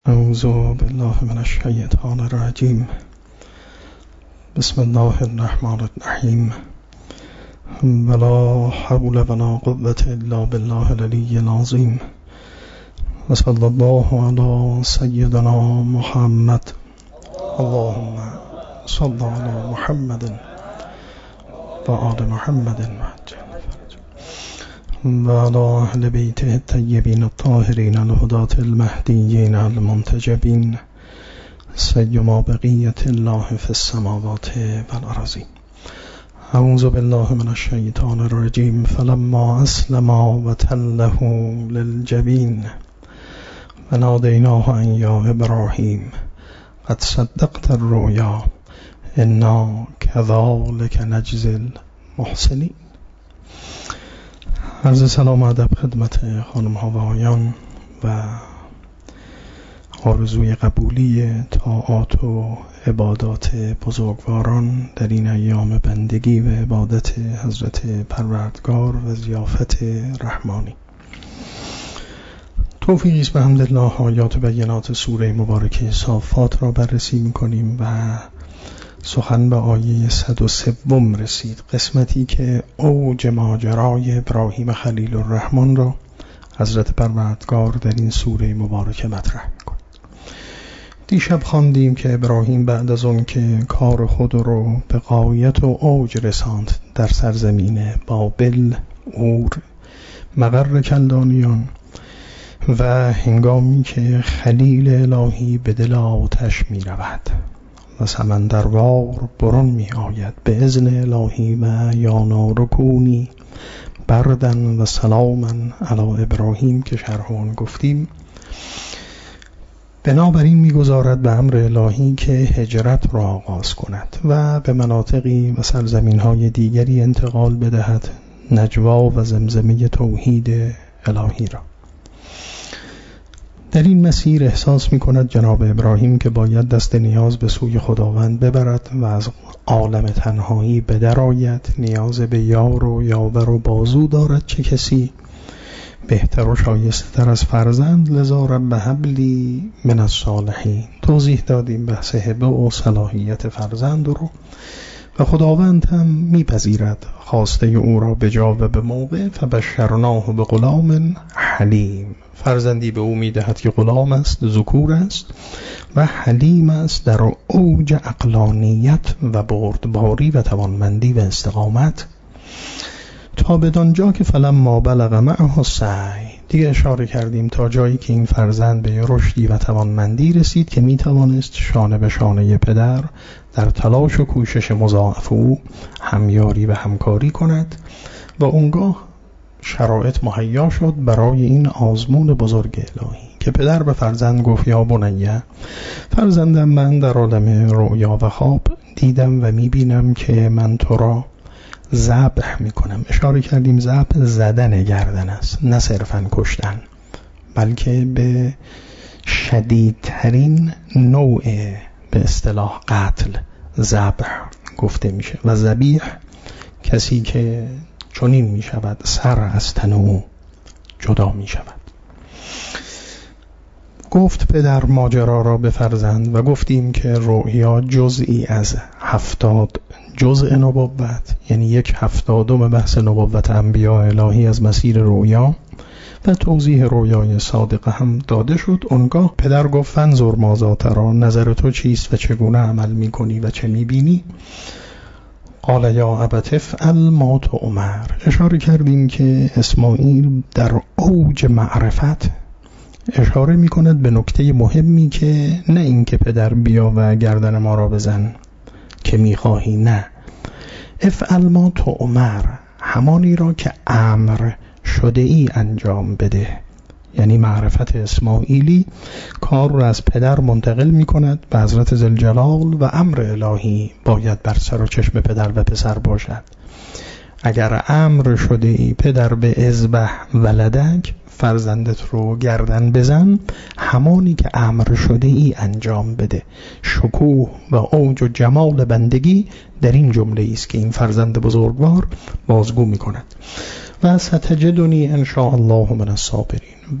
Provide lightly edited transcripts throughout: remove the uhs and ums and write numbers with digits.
اعوذ بالله من الشیطان الرجیم. بسم الله الرحمن الرحیم. ولا حول ولا قوة الا بالله العلی العظیم. و صلی الله علی سیدنا محمد. اللهم صل علی محمد و آل محمد و علی اهل بیته الطیبین الطاهرین الهداة المهدیین المنتجبین سیما بقیة الله فی السماوات والارضین. اعوذ بالله من الشیطان الرجیم. فلما اسلما وتله للجبین ونادیناه ان یا ابراهیم قد صدقت الرؤیا انا كذلك نجزی المحسنین. عرض سلام و ادب خدمت خانم ها و آقایان و آرزوی قبولی طاعات و عبادات بزرگواران در این ایام بندگی و عبادت حضرت پروردگار و ضیافت رحمانی. توفیقی است بحمدالله آیات و بینات سوره مبارکه صافات را بررسی می‌کنیم و سخن به آیه 103 رسید، قسمتی که اوج ماجرای ابراهیم خلیل الرحمن را حضرت پروردگار در این سوره مبارکه مطرح می‌کند. دیشب خواندیم که ابراهیم بعد از اون که کار خود رو به غایت و اوج رساند در سرزمین بابل، اور، مقر کلدانیان و هنگامی که خلیل الهی به دل آتش می رود و سمندروار برون می آید به اذن الهی و یا نار کونی بردن و سلاما علی ابراهیم که شرحون گفتیم، بنابراین می‌گذارد به امر الهی که هجرت را آغاز کند و به مناطقی و سرزمین‌های دیگری انتقال بدهد نجوا و زمزمه توحید الهی را. در این مسیر احساس می کند جناب ابراهیم که باید دست نیاز به سوی خداوند ببرد و از عالم تنهایی بدرآید. نیاز به یار و یاور و بازو دارد. چه کسی بهتر و شایسته تر از فرزند؟ لذا رب هب لی من الصالحین. توضیح دادیم بحث هبه و صلاحیت فرزند رو و خداوند هم میپذیرد خواسته او را به جا و به موقع. فبشرناه بغلام حلیم. فرزندی به او میدهد که غلام است، ذکور است و حلیم است، در اوج عقلانیت و بردباری و توانمندی و استقامت، تا بدانجا که فلما بلغ معه السعی. دیگه اشاره کردیم تا جایی که این فرزند به رشدی و توانمندی رسید که میتوانست شانه به شانه پدر در تلاش و کوشش مضاعف او همیاری و همکاری کند و اونگاه شرایط مهیا شد برای این آزمون بزرگ الهی که پدر به فرزند گفت یا بنیه، فرزندم، من در عالم رؤیا و خواب دیدم و میبینم که من تو را ذبح میکنم. اشاره کردیم ذبح زدن گردن است، نه صرفاً کشتن، بلکه به شدیدترین نوع به اصطلاح قتل ذبح گفته میشه و ذبیح کسی که چنین می شود سر از تن او جدا می شود. گفت پدر ماجرا را به فرزند و گفتیم که رؤیا جزئی از 70 جزء نبوت، یعنی 1/70 بحث نبوت انبیاء الهی از مسیر رؤیا و توضیح رؤیای صادقه هم داده شد. اونگاه پدر گفت فانظر ماذا تری، نظر تو چیست و چگونه عمل می کنی و چه می بینی؟ قال یا ابت افعل ما تؤمر. اشاره کردیم که اسماعیل در اوج معرفت اشاره می کند به نکته مهمی که نه این که پدر بیا و گردن ما را بزن که می خواهی، نه، افعل ما تؤمر، همانی را که امر شده ای انجام بده. یعنی معرفت اسماعیلی کار را از پدر منتقل می کند به حضرت ذوالجلال و امر الهی باید بر سر و چشم پدر و پسر باشد. اگر امر شده ای پدر به اذبح ولدک، فرزندت رو گردن بزن، همانی که امر شده ای انجام بده. شکوه و اوج و جمال بندگی در این جمله است که این فرزند بزرگوار بازگو می کند. و ستجدنی ان شاء الله من الصابرین.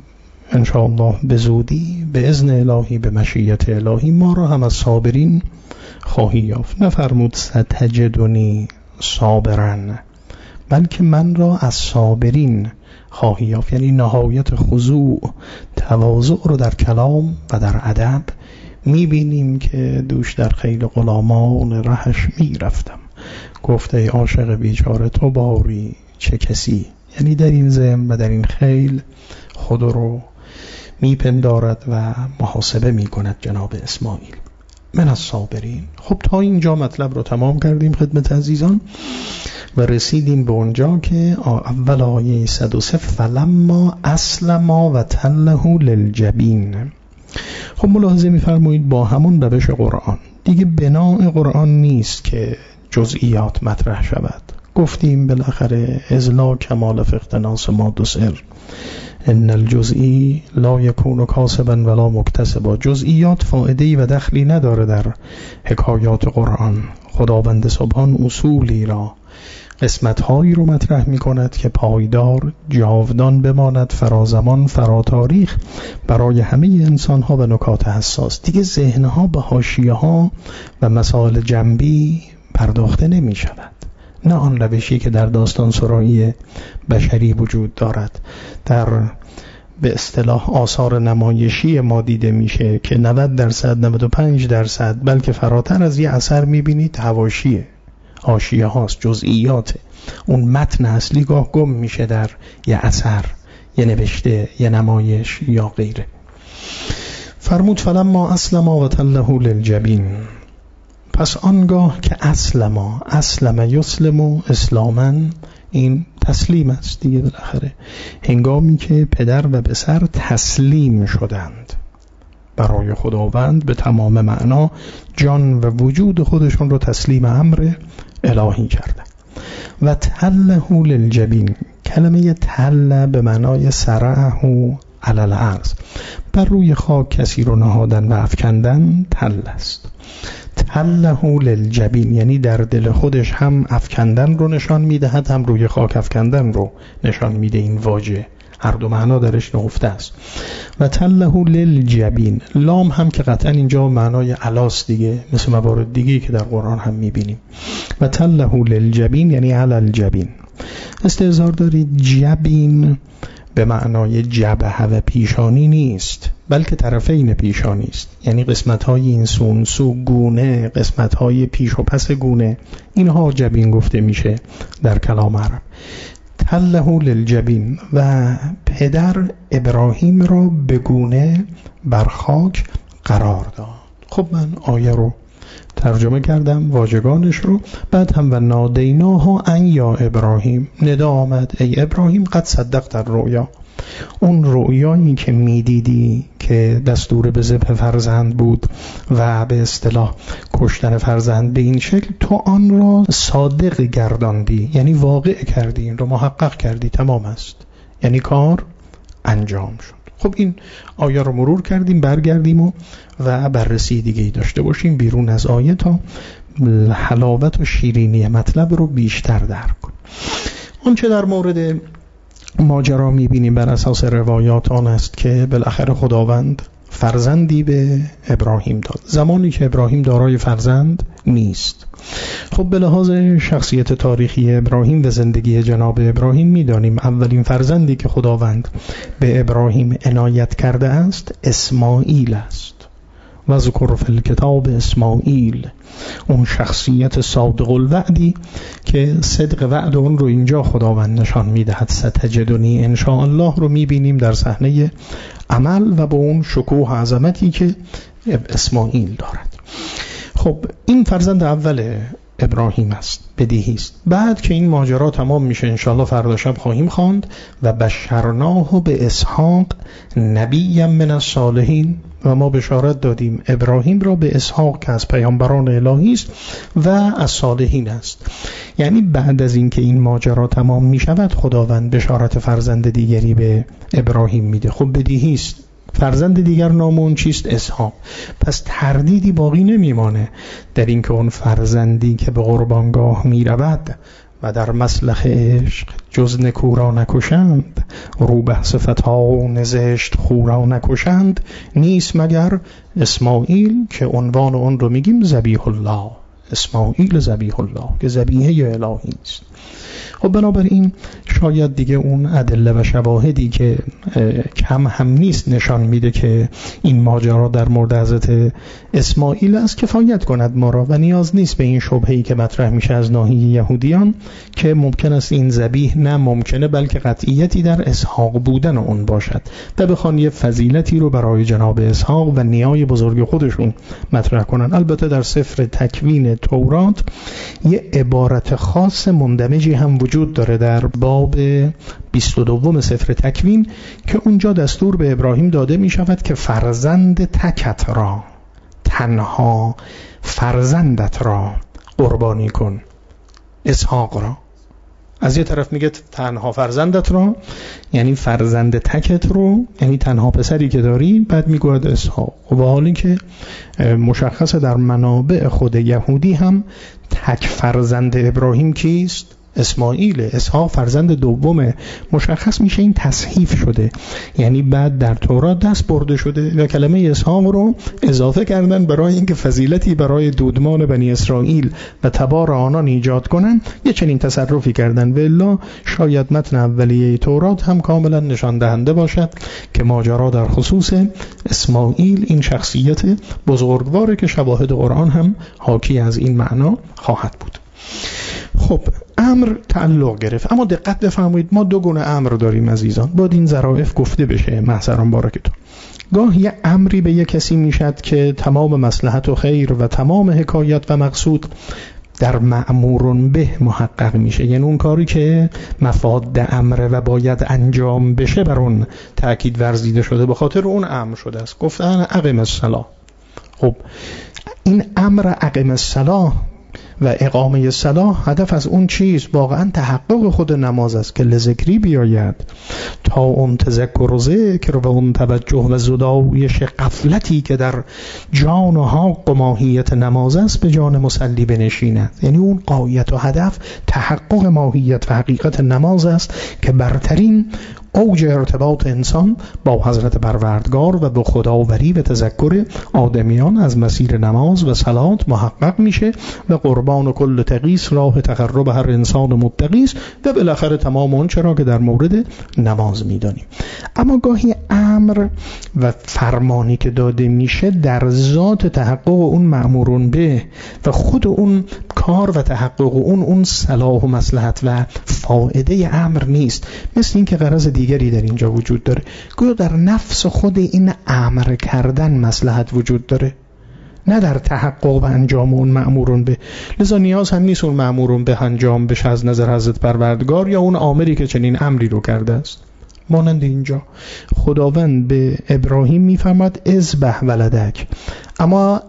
انشاءالله به زودی به اذن الهی به مشیت الهی ما را هم از صابرین خواهی یافت. نفرمود ستجدنی صابرن، بلکه من را از صابرین خواهی یافت، یعنی نهایت خضوع تواضع رو در کلام و در ادب میبینیم که دوش در خیل غلامان رهش میرفتم، گفته ای عاشق بیچاره تو باری چه کسی، یعنی در این ضمن و در این خیل خود رو میپندارد و محاسبه میکند جناب اسماعیل. من از صابرین. خب تا اینجا مطلب رو تمام کردیم خدمت عزیزان و رسیدیم به اونجا که اول آیه 103 فلما اسلما و تله للجبین. خب ملاحظه میفرمایید با همون روش قرآن دیگه بناء قرآن نیست که جزئیات مطرح شود. گفتیم بالاخره ازلا کمال فقتناس ما دو سر ان الجزئی لا یکون کاسبا ولا مکتسبا. جزئیات فائده‌ای و دخلی نداره در حکایات قرآن. خداوند سبحان اصولی را قسمت‌هایی رو مطرح می‌کند که پایدار جاودان بماند، فرازمان فراتاریخ برای همه انسان‌ها و نکات حساس. دیگه ذهن‌ها به حاشیه‌ها و مسائل جنبی پرداخته نمی‌شود. نه آن روشی که در داستان سرایی بشری وجود دارد، در به اصطلاح آثار نمایشی ما دیده میشه که 90% 95% بلکه فراتر از یه اثر میبینید حواشیه، حاشیه هاست، جزئیاته. اون متن اصلی گاه گم میشه در یه اثر، یه نوشته، یه نمایش یا غیره. فرمود فلما اسلما و تله للجبین. پس آنگاه که اسلم یسلم اسلاما، این تسلیم است دیگه بالاخره، هنگامی که پدر و پسر تسلیم شدند برای خداوند به تمام معنا، جان و وجود خودشون رو تسلیم امر الهی کردند. و تله للجبین، کلمه تله به معنای سرعه علی الارض، بر روی خاک کسی رو نهادن و افکندن تل است. تله للجبین یعنی در دل خودش هم افکندن رو نشان میدهد، هم روی خاک افکندن رو نشان میده. این واژه هر دو معنا درش نهفته است. و تله للجبین، لام هم که قطعا اینجا معنای علاست دیگه، مثل موارد دیگه که در قرآن هم میبینیم. و تله للجبین یعنی علی الجبین. استظهار دارید جبین به معنای جبهه و پیشانی نیست، بلکه طرفین پیشانی است، یعنی قسمت‌های این سو گونه، قسمت‌های پیش و پس گونه، اینها جبین گفته میشه در کلام عرب. تله للجبین، و پدر ابراهیم را به گونه بر خاک قرار داد. خب من آیه رو ترجمه کردم، واژگانش رو، بعد هم و نادیناها ان یا ابراهیم، ندا آمد ای ابراهیم قد صدقت الرؤیا، اون رؤیایی که میدیدی که دستور به ذبح فرزند بود و به اصطلاح کشتن فرزند به این شکل، تو آن را صادق گرداندی، یعنی واقع کردی، این رو محقق کردی، تمام است، یعنی کار انجام شد. خب این آیه رو مرور کردیم، برگردیم و بررسی دیگه داشته باشیم بیرون از آیه تا حلاوت و شیرینی مطلب رو بیشتر درک کنیم. آنچه در مورد ماجرا میبینیم بر اساس روایات آن است که بالاخره خداوند فرزندی به ابراهیم داد، زمانی که ابراهیم دارای فرزند نیست. خب به لحاظ شخصیت تاریخی ابراهیم و زندگی جناب ابراهیم میدانیم اولین فرزندی که خداوند به ابراهیم عنایت کرده است اسماعیل است. و ذکر فی الکتاب اسماعیل، اون شخصیت صادق الوعدی که صدق وعد اون رو اینجا خداوند نشان میدهد. ستجدنی ان شاء الله رو میبینیم در صحنه عمل و با اون شکوه عظمتی که اسماعیل دارد. خب این فرزند اول ابراهیم است، بدیهی است. بعد که این ماجرا تمام میشه انشاءالله فردا شب خواهیم خواند و بشرناه به اسحاق نبی من الصالحین، و ما بشارت دادیم ابراهیم را به اسحاق که از پیامبران الهی است و از صالحین است. یعنی بعد از اینکه این ماجرا تمام می شود خداوند بشارت فرزند دیگری به ابراهیم میده. خب بدیهی است فرزند دیگر نام اون چیست؟ اسحاق. پس تردیدی باقی نمیمانه در اینکه اون فرزندی که به قربانگاه می رود و در مسلخ عشق جز نکو را نکشند، روبه صفتان زشت خو را نکشند. نیست مگر اسماعیل که عنوان اون رو میگیم ذبیح الله، اسماعیل ذبیح الله که ذبیحه الهی است. خب بنابراین شاید دیگه اون ادله و شواهدی که کم هم نیست نشان میده که این ماجرا در مورد حضرت اسماعیل است کفایت کند ما را و نیاز نیست به این شبهه‌ای که مطرح میشه از ناحیه یهودیان که ممکن است این ذبیح نه ممکنه بلکه قطعیتی در اسحاق بودن اون باشد و بخوان یه فضیلتی رو برای جناب اسحاق و نیای بزرگ خودشون مطرح کنن. البته در سفر تکوین تورات یه عبارت خاص مندمجی هم وجود داره در باب 22 سفر تکوین که اونجا دستور به ابراهیم داده می شود که فرزند تکت را، تنها فرزندت را قربانی کن، اسحاق را. از یه طرف میگه تنها فرزندت را یعنی فرزند تکت رو، یعنی تنها پسری که داری، بعد میگوید اسحاق. و حالی که مشخصه در منابع خود یهودی هم تک فرزند ابراهیم کیست؟ اسماعیل. اسحاق فرزند دومه. مشخص میشه این تصحیف شده، یعنی بعد در تورات دست برده شده و کلمه اسحاق رو اضافه کردن برای اینکه فضیلتی برای دودمان بنی اسرائیل و تبار آنان ایجاد کنن. یه چنین تصرفی کردن و الا شاید متن اولیه تورات هم کاملا نشان دهنده باشد که ماجرا در خصوص اسماعیل این شخصیت بزرگواره که شواهد قرآن هم حاکی از این معنا خواهد بود. خب امر تعلق گرفت، اما دقت بفرمایید ما دو گونه امر داریم عزیزان، باید این ظرافت گفته بشه محضران بارکتون. گاه یه امری به یه کسی میشد که تمام مصلحت و خیر و تمام حکایت و مقصود در مأمورون به محقق میشه، یعنی اون کاری که مفاد امره و باید انجام بشه بر اون تأکید ورزیده شده، به خاطر اون امر شده است. گفتن اقیم الصلاة. خب این امر اقیم الصلاة و اقامه الصلاة هدف از اون چیز واقعا تحقق خود نماز است که لذکری بیاید تا اون تذکر و ذکر و اون توجه و زدایش غفلتی که در جان و حق و ماهیت نماز است به جان مصلی بنشیند. یعنی اون غایت و هدف تحقق ماهیت و حقیقت نماز است که برترین اوج ارتباط انسان با حضرت پروردگار و به خداوری و تذکر آدمیان از مسیر نماز و صلات محقق میشه و قربان کل تقیس راه تقرب هر انسان متقیس و بالاخره تمام اون چرا که در مورد نماز میدانیم. اما گاهی امر و فرمانی که داده میشه در ذات تحقق اون مأمورون به و خود اون کار و تحقق اون صلاح و مصلحت و فایده امر نیست، مثل این که غرض دیگری در اینجا وجود داره. گویا در نفس خود این امر کردن مصلحت وجود داره، نه در تحقق و انجام اون مأمورون به. لذا نیاز هم نیست اون مأمورون به انجام بشه از نظر حضرت پروردگار یا اون آمری که چنین امری رو کرده است. مانند اینجا خداوند به ابراهیم میفرماد اذبح ولدک، اما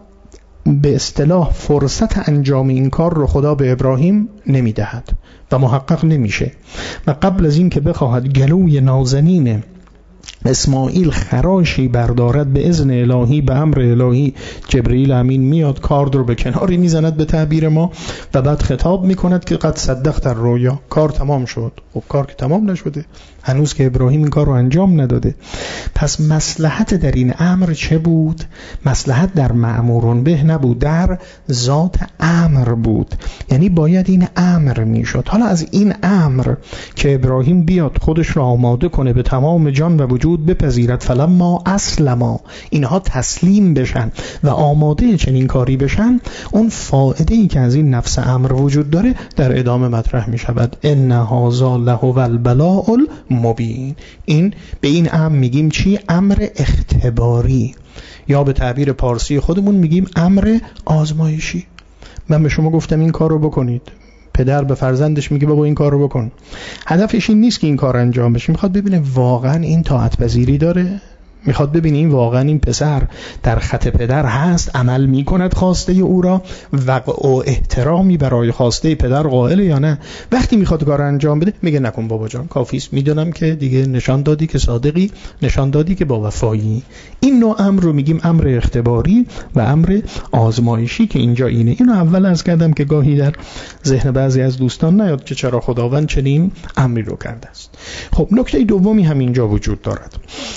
به اصطلاح فرصت انجام این کار رو خدا به ابراهیم نمیدهد و محقق نمیشه و قبل از این که بخواهد گلوی نازنین اسماعیل خراشی بردارد به اذن الهی به امر الهی جبرئیل امین میاد کار رو به کناری میزند به تعبیر ما و بعد خطاب میکند که قد صدقت الرؤیا، کار تمام شد. خب کار که تمام نشده، هنوز که ابراهیم این کار رو انجام نداده. پس مصلحت در این امر چه بود؟ مصلحت در مأمورون به نبود، در ذات امر بود. یعنی باید این امر میشد. حالا از این امر که ابراهیم بیاد خودش رو آماده کنه به تمام جان و وجود بپذیرد، فلما اسلما، اینها تسلیم بشن و آماده چنین کاری بشن، اون فائده ای که از این نفس امر وجود داره در ادامه مطرح می شود. ان هذا لهو البلاء المبین. این به این امر میگیم چی؟ امر اختباری، یا به تعبیر پارسی خودمون میگیم امر آزمایشی. من به شما گفتم این کار رو بکنید، پدر به فرزندش میگه بابا این کار رو بکن. هدفش این نیست که این کار انجام بشه، میخواد ببینه واقعا این طاعت پذیری داره. میخواد ببینه این واقعا این پسر در خط پدر هست، عمل میکند خواسته او را، وقع و احترامی برای خواسته پدر قائل یا نه. وقتی میخواد کار انجام بده میگه نکن بابا جان، کافیست، میدونم که دیگه نشان دادی که صادقی، نشان دادی که با وفایی. این نوع امر رو میگیم امر اختباری و امر آزمایشی که اینجا اینه. اینو اول عرض کردم که گاهی در ذهن بعضی از دوستان نیاد که چرا خداوند چنین امری رو کرده است. خب نکته دومی هم اینجا وجود دارد.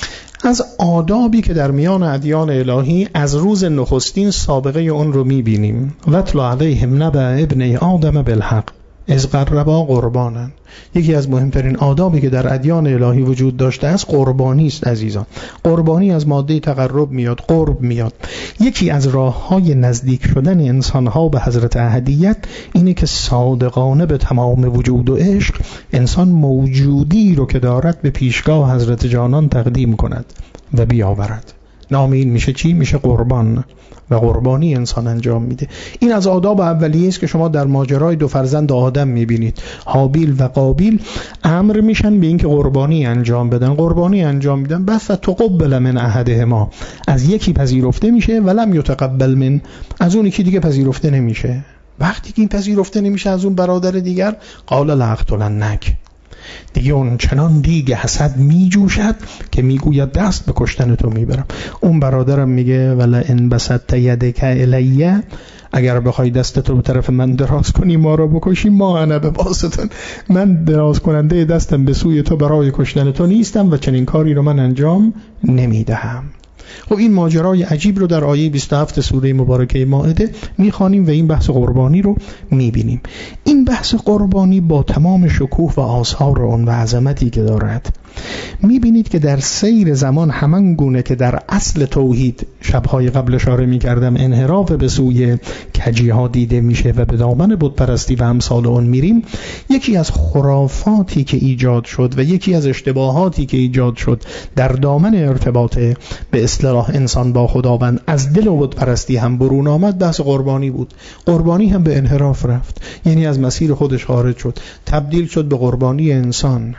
از آدابی که در میان ادیان الهی از روز نخستین سابقه اون رو میبینیم. وَاتْلُ عَلَیْهِمْ نَبَأَ ابْنَیْ آدَمَ بِالْحَقِّ اذ قربا قربانا. یکی از مهمترین آدابی که در ادیان الهی وجود داشته است قربانی است عزیزان. قربانی از ماده تقرب میاد، قرب میاد. یکی از راه‌های نزدیک شدن انسان‌ها به حضرت احدیت اینه که صادقانه به تمام وجود و عشق انسان موجودی رو که دارد به پیشگاه حضرت جانان تقدیم کند و بیاورد. نام این میشه چی؟ میشه قربان و قربانی انسان انجام میده. این از آداب اولیه است که شما در ماجرای دو فرزند آدم میبینید. هابیل و قابیل امر میشن به این که قربانی انجام بدن. قربانی انجام میدن، بس تقبل من احدهما، از یکی پذیرفته میشه، ولم یتقبل من، از اون یکی دیگه پذیرفته نمیشه. وقتی که این پذیرفته نمیشه از اون برادر دیگر، قال لأقتلنک، دیگه اون چنان دیگه حسد می جوشد که میگوید دست به کشتن تو میبرم. اون برادرم میگه ولا ان بسطت یدک الیه، اگر بخوای دستتو به طرف من دراز کنی ما رو بکشی، ما انا بباسطن، من دراز کننده دستم به سوی تو برای کشتن تو نیستم و چنین کاری رو من انجام نمیدهم. خب این ماجرای عجیب رو در آیه 27 سوره مبارکه مائده میخوانیم و این بحث قربانی رو میبینیم. این بحث قربانی با تمام شکوه و آثار اون و عظمتی که دارد، میبینید که در سیر زمان همان گونه که در اصل توحید شبهای قبل اشاره میکردم انحراف به سوی کجی ها دیده میشه و به دامن بت پرستی و امثال اون میریم، یکی از خرافاتی که ایجاد شد و یکی از اشتباهاتی که ایجاد شد در دامن ارتباط به اصطلاح انسان با خداوند از دل بت پرستی هم برون آمد، بحث قربانی بود. قربانی هم به انحراف رفت، یعنی از مسیر خودش خارج شد، تبدیل شد به قربانی انسان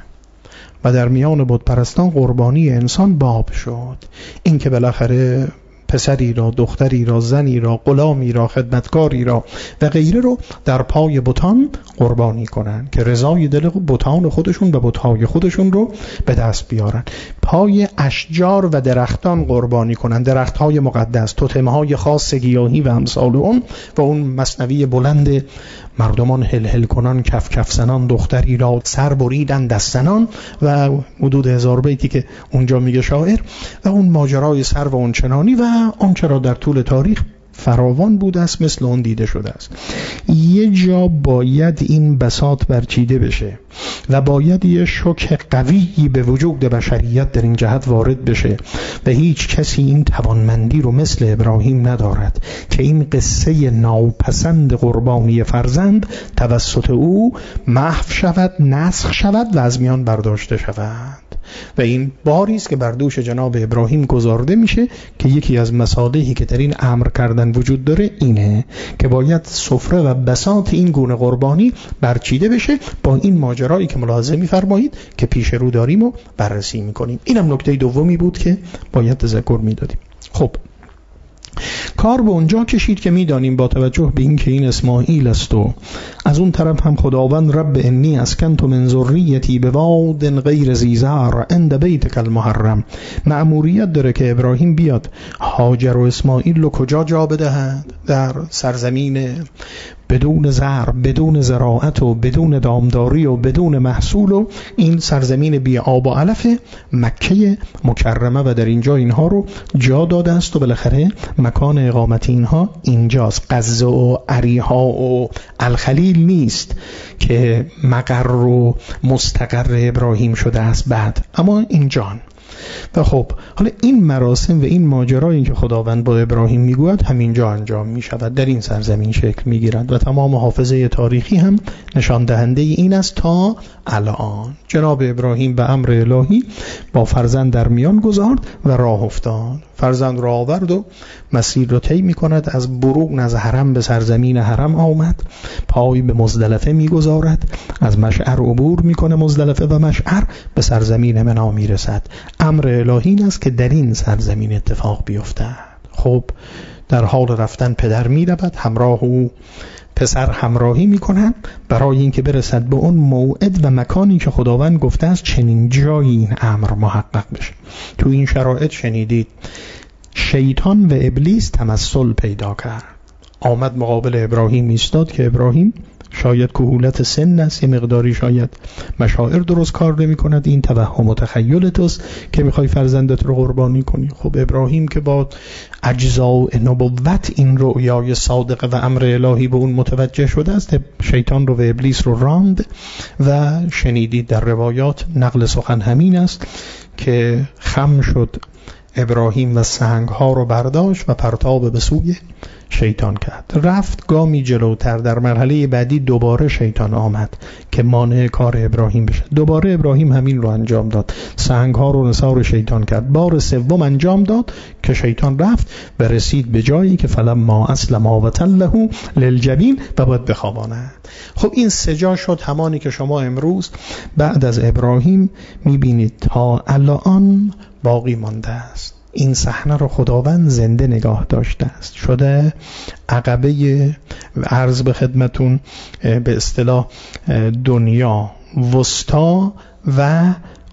و در میان بت پرستان قربانی انسان باب شد. این که بالاخره پسری را، دختری را، زنی را، غلامی را، خدمتکاری را و غیره رو در پای بتان قربانی کنن که رضای دل بتان خودشون و بتهای خودشون رو به دست بیارن. پای اشجار و درختان قربانی کنن، درختهای مقدس، توتمهای خاص گیاهی و امثال اون و اون مثنوی بلند مردمان هل کنان، کف کف زنان، دختری را سر بریدن دستنان و حدود 1000 بیتی که اونجا میگه شاعر، و اون ماجرای سر و اون چنانی و آنچه را در طول تاریخ فراوان بوده است مثل اون دیده شده است. یه جا باید این بساط برچیده بشه و باید یه شوک قوی به وجود بشریت در این جهت وارد بشه و هیچ کسی این توانمندی رو مثل ابراهیم ندارد که این قصه ناپسند قربانی فرزند توسط او محو شود، نسخ شود و از میان برداشته شود. و این باری است که بر دوش جناب ابراهیم گذارده میشه که یکی از مصالحی که در این امر کردن وجود داره اینه که باید سفره و بساط این گونه قربانی برچیده بشه با این ماجرایی که ملاحظه می‌فرمایید که پیش رو داریم و بررسی می‌کنیم. اینم نکته دومی بود که باید تذکر می‌دادیم. خب کار به اونجا کشید که میدانیم با توجه به این که این اسماعیل است و از اون طرف هم خداوند رب انی اسکنت من ذریتی بواد غیر ذی زرع عند بیتک المحرم، مأموریت داره که ابراهیم بیاد هاجر و اسماعیل رو کجا جا بدهد؟ در سرزمین بدون زرع، بدون زراعت و بدون دامداری و بدون محصول و این سرزمین بی آب و علف مکه مکرمه و در اینجا اینها رو جا داده است و بالاخره مکان اقامت اینها اینجاست. غزه و عریها و الخلیل نیست که مقر و مستقر ابراهیم شده است بعد، اما اینجان. و خب حالا این مراسم و این ماجرایی که خداوند با ابراهیم میگوید همینجا انجام میشود، در این سرزمین شکل میگیرد و تمام حافظه تاریخی هم نشان دهنده این است. تا الان جناب ابراهیم به امر الهی با فرزند در میان گذارد و راه افتاد، فرزند را آورد و مسیر را طی میکند. از بروغ از حرم به سرزمین حرم آمد، پای به مزدلفه میگذارد، از مشعر عبور میکنه، مزدلفه و مشعر به سرزمین منا میرسد. امر الهی این است که در این سرزمین اتفاق بیفتد. خب در حال رفتن پدر می رود، همراه او پسر همراهی می کنن برای اینکه برسد به اون موعد و مکانی که خداوند گفته است چنین جایی این امر محقق بشه. تو این شرایط شنیدید شیطان و ابلیس تمثل پیدا کرد، آمد مقابل ابراهیم ایستاد که ابراهیم شاید کهولت سن است، یه مقداری شاید مشاعر درست کار نمی کند، این توهم و تخیل توست که میخوای فرزندت رو قربانی کنی. خب ابراهیم که با اجزاء نبوت این رؤیای صادق و امر الهی به اون متوجه شده است، شیطان رو و ابلیس رو راند و شنیدید در روایات نقل سخن همین است که خم شد ابراهیم و سنگ ها رو برداشت و پرتاب به سوی شیطان کرد. رفت گامی جلوتر، در مرحله بعدی دوباره شیطان آمد که مانع کار ابراهیم بشه. دوباره ابراهیم همین رو انجام داد، سنگ ها رو نثار شیطان کرد. بار سوم انجام داد که شیطان رفت و رسید به جایی که فلما اسلم و تله للجبین و باید بخواباند. خب این سجا شد همانی که شما امروز بعد از ابراهیم میبینید تا الان باقی مانده است. این صحنه رو خداوند زنده نگاه داشته است، شده عقبه عرض به خدمتون به اصطلاح دنیا وسطا و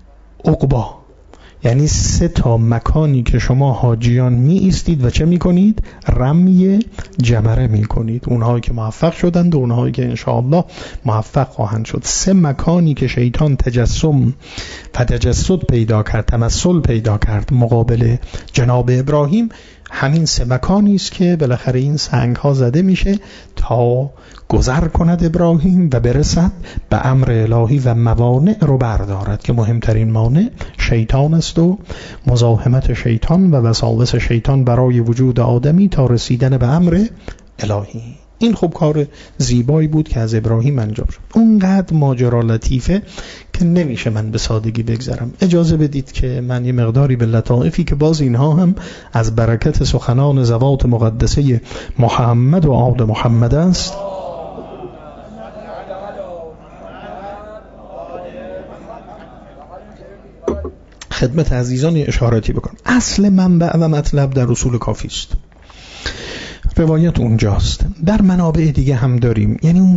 عقبا، یعنی 3 مکانی که شما حاجیان می ایستید و چه می کنید؟ رمی جمره می کنید. اونهایی که موفق شدند و اونهایی که انشاءالله موفق خواهند شد. 3 مکانی که شیطان تجسم و تجسد پیدا کرد، تمثل پیدا کرد مقابل جناب ابراهیم، همین 3 مکانی است که بالاخره این سنگ ها زده میشه تا گذر کند ابراهیم و برسد به امر الهی و موانع رو بردارد که مهمترین مانع شیطان است و مزاحمت شیطان و وساوس شیطان برای وجود آدمی تا رسیدن به امر الهی. این خب کار زیبایی بود که از ابراهیم انجام شد. اونقدر ماجرا لطیفه که نمیشه من به سادگی بگذرم. اجازه بدید که من یه مقداری به لطائفی که باز اینها هم از برکت سخنان زوات مقدسه محمد و آل محمد است خدمت عزیزان اشاراتی بکنم. اصل منبع و مطلب در اصول کافی است، روایت اونجاست، در منابع دیگه هم داریم. یعنی اون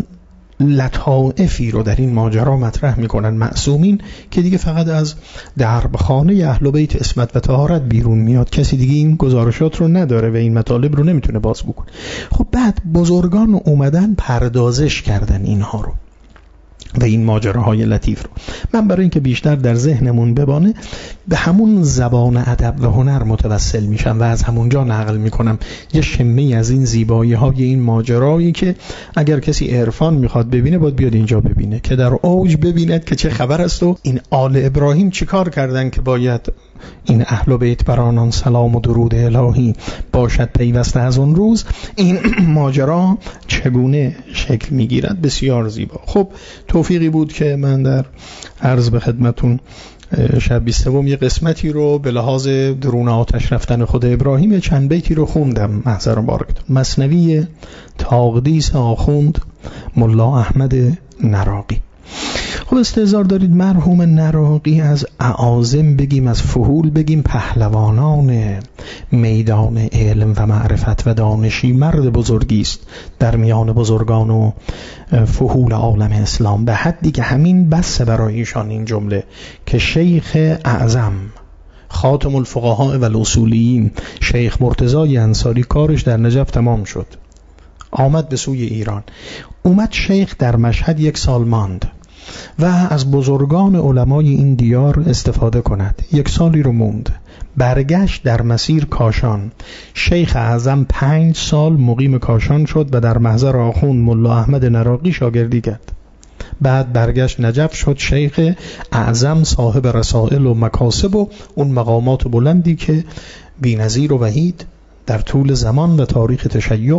لطائفی رو در این ماجرا مطرح میکنن معصومین که دیگه فقط از دربخانه اهل بیت عصمت و طهارت بیرون میاد، کسی دیگه این گزارشات رو نداره و این مطالب رو نمیتونه باز بکنه. خب بعد بزرگان اومدن پردازش کردن اینها رو و این ماجراهای لطیف رو. من برای اینکه بیشتر در ذهنمون ببانه به همون زبان ادب و هنر متوسل میشم و از همونجا نقل میکنم یه شمه از این زیبایی های این ماجرایی که اگر کسی عرفان میخواد ببینه باید بیاد اینجا ببینه که در اوج ببیند که چه خبر است و این آل ابراهیم چیکار کردن که باید این اهل بیت بر آنان سلام و درود الهی باشد پیوسته از اون روز. این ماجرا چگونه شکل میگیرد بسیار زیبا. خب توفیقی بود که من در عرض به خدمتون شب 20 یه قسمتی رو به لحاظ درون آتش رفتن خود ابراهیم چند بیتی رو خوندم. محضر مبارکتون مثنوی تقدیس آخوند ملا احمد نراقی. خب استحضار دارید مرحوم نراقی از اعاظم بگیم، از فحول بگیم، پهلوانان میدان علم و معرفت و دانشی، مرد بزرگی است در میان بزرگان و فحول عالم اسلام، به حدی که همین بس برای ایشان این جمله که شیخ اعظم خاتم الفقهاء و الاصولیین شیخ مرتضی انصاری کارش در نجف تمام شد، آمد به سوی ایران. اومد شیخ در مشهد 1 سال ماند و از بزرگان علمای این دیار استفاده کند. 1 سالی رو موند، برگشت در مسیر کاشان. شیخ اعظم 5 سال مقیم کاشان شد و در محضر آخوند ملا احمد نراقی شاگردی کرد. بعد برگشت نجف شد شیخ اعظم صاحب رسائل و مکاسب و اون مقامات بلندی که بی‌نظیر و وحید در طول زمان و تاریخ تشیع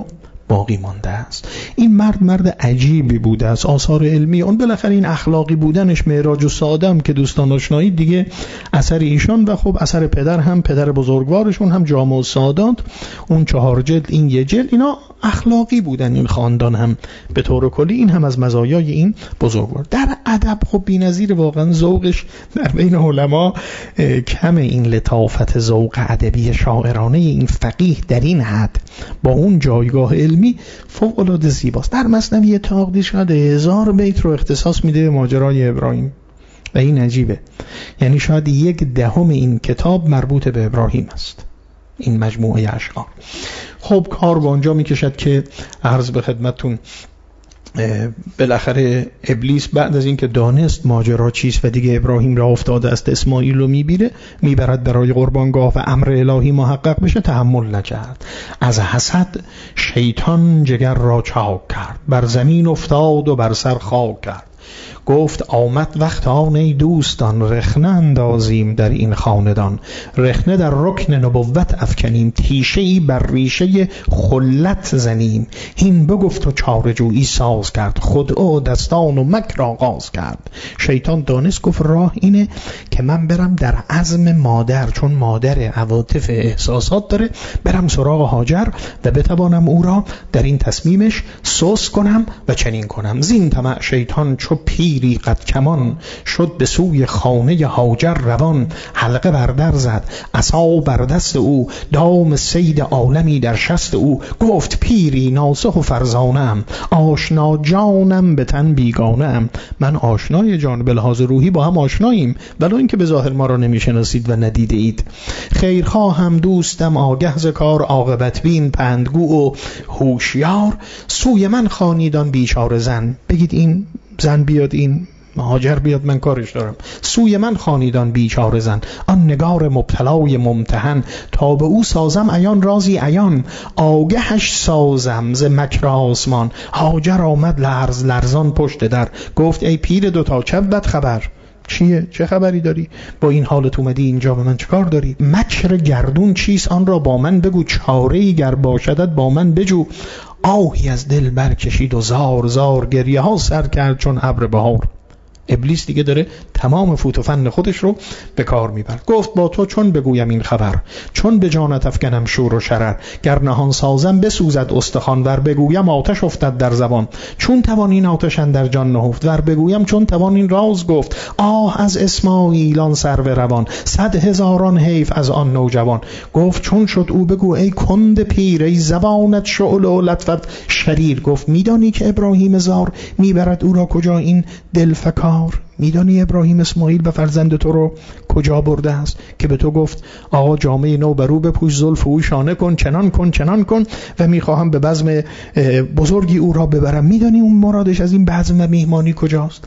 باقی مانده است. این مرد عجیبی بوده است. آثار علمی اون بالاخره این اخلاقی بودنش، معراج السعاده که دوستان آشنایی دیگه اثر ایشان و خب اثر پدر هم، پدر بزرگوارشون هم جامع السعادات، اون 4 جلد این 1 جلد، اینا اخلاقی بودن این خاندان هم به طور کلی. این هم از مزایای این بزرگوار. در ادب خب بی‌نظیر، واقعا ذوقش در بین علما کم، این لطافت ذوق ادبی شاعرانه این فقیه در این حد با اون جایگاه علمی فوق‌العاده زیباست. در مثنوی تاقدی شاید 1000 بیت رو اختصاص میده به ماجرای ابراهیم و این عجیبه، یعنی شاید 1/10 این کتاب مربوط به ابراهیم است، این مجموعه اشعار. خب کار به آنجا میکشد که عرض به خدمتتون بالاخره ابلیس بعد از اینکه دانست ماجرا چیست و دیگه ابراهیم را افتاده است، اسماعیل رو میبرد برای قربانگاه و امر الهی محقق بشه، تحمل نکرد. از حسد شیطان جگر را چاک کرد، بر زمین افتاد و بر سر خاک کرد. گفت آمد وقت آن ای دوستان، رخنه اندازیم در این خاندان. رخنه در رکن نبوت افکنیم، تیشه ای بر ریشه خلت زنیم. هین بگفت و چاره جویی ساز کرد، خدعه دستان و مکر آغاز کرد. شیطان دانست، گفت راه اینه که من برم در عزم مادر، چون مادر عواطف احساسات داره، برم سراغ هاجر و بتوانم او را در این تصمیمش سوس کنم و چنین کنم. زین طمع شیطان چو پیری قد کمان، شد به سوی خانه هاجر روان. حلقه بر در زد عصا بر دست او، دام صید عالمی در شست او. گفت پیری ناصح و فرزانم، آشنا جانم به تن بیگانم. من آشنای جان، به لحاظ روحی با هم آشناییم، ولی اینکه به ظاهر ما را نمیشناسید و ندیده اید. خیرخواهم دوستم آگه ز کار، عاقبت بین پندگو و هوشیار. سوی من خانیدان بیچاره زن، بگید این زن بیاد، این هاجر بیاد، من کارش دارم. سوی من خانیدان بیچاره زن، آن نگار مبتلای ممتحن. تا به او سازم عیان رازی عیان، آگهش سازم ز مکر آسمان. هاجر آمد لرز لرزان پشت در، گفت ای پیر دوتا چه بد خبر؟ چیه؟ چه خبری داری؟ با این حالت اومدی اینجا، به من چه کار داری؟ مکر گردون چیست آن را با من بگو، چاره‌ای گر باشدت با من بجو. آهی از دل برکشید و زار زار، گریه ها سر کرد چون ابر بهار. ابلیس دیگه داره تمام فوت و فن خودش رو به کار میبرد. گفت با تو چون بگویم این خبر، چون به جانت افکنم شور و شرر. گر نهان سازم بسوزد استخوان، ور بگویم آتش افتد در زبان. چون توان این آتش اندر جان نهفت، ور بگویم چون توان این راز گفت. آه از اسماعیلان سرو روان، 100,000 حیف از آن نوجوان. گفت چون شد او بگو ای کند پیر، ای زبانت شعله و لطفت شریر. گفت میدانی که ابراهیم زار، میبرد او را کجا این دل فکار؟ میدانی ابراهیم اسماعیل و فرزند تو رو کجا برده است که به تو گفت آقا جامعه نو برو بپوش، زلف او شانه کن، چنان کن چنان کن و میخواهم به بزم بزرگی او را ببرم. میدانی اون مرادش از این بزم و میهمانی کجاست؟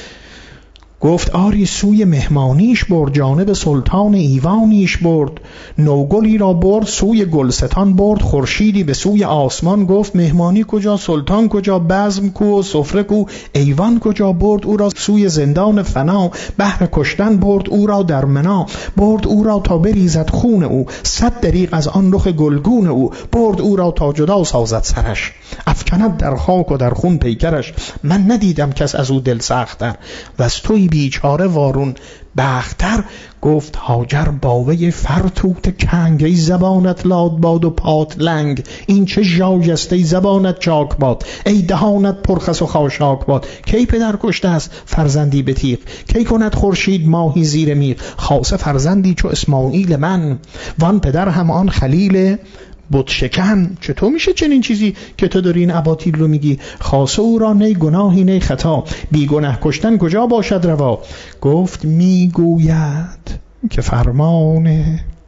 گفت آری سوی مهمانیش برد، جانب سلطان ایوانیش برد. نوگلی را برد سوی گلستان برد، خورشیدی به سوی آسمان. گفت مهمانی کجا، سلطان کجا، بزم کو و سفره کو، ایوان کجا؟ برد او را سوی زندان فنا، بهر کشتن برد او را در منا. برد او را تا بریزد خون او، 100 دریغ از آن رخ گلگون او. برد او را تا جدا سازد سرش، افکند در خاک و در خون پیکرش. من ندیدم کس از او دل سخت‌تر، و از توی بیچاره وارون بختر. گفت هاجر باوی فرتوت کنگ، ای زبانت لاد باد و پات لنگ. این چه ژاژست ای زبانت چاک باد، ای دهانت پرخس و خاشاک باد. کی پدر کشته است فرزندی به تیغ، کی کند خورشید ماهی زیر میغ. خاصه فرزندی چو اسماعیل من، وان پدر هم آن خلیل بت شکن. چطور میشه چنین چیزی که تو داری این اباطیل رو میگی؟ خاصه او را نی گناهی نی خطا، بی گناه کشتن کجا باشد روا. گفت میگوید که فرمان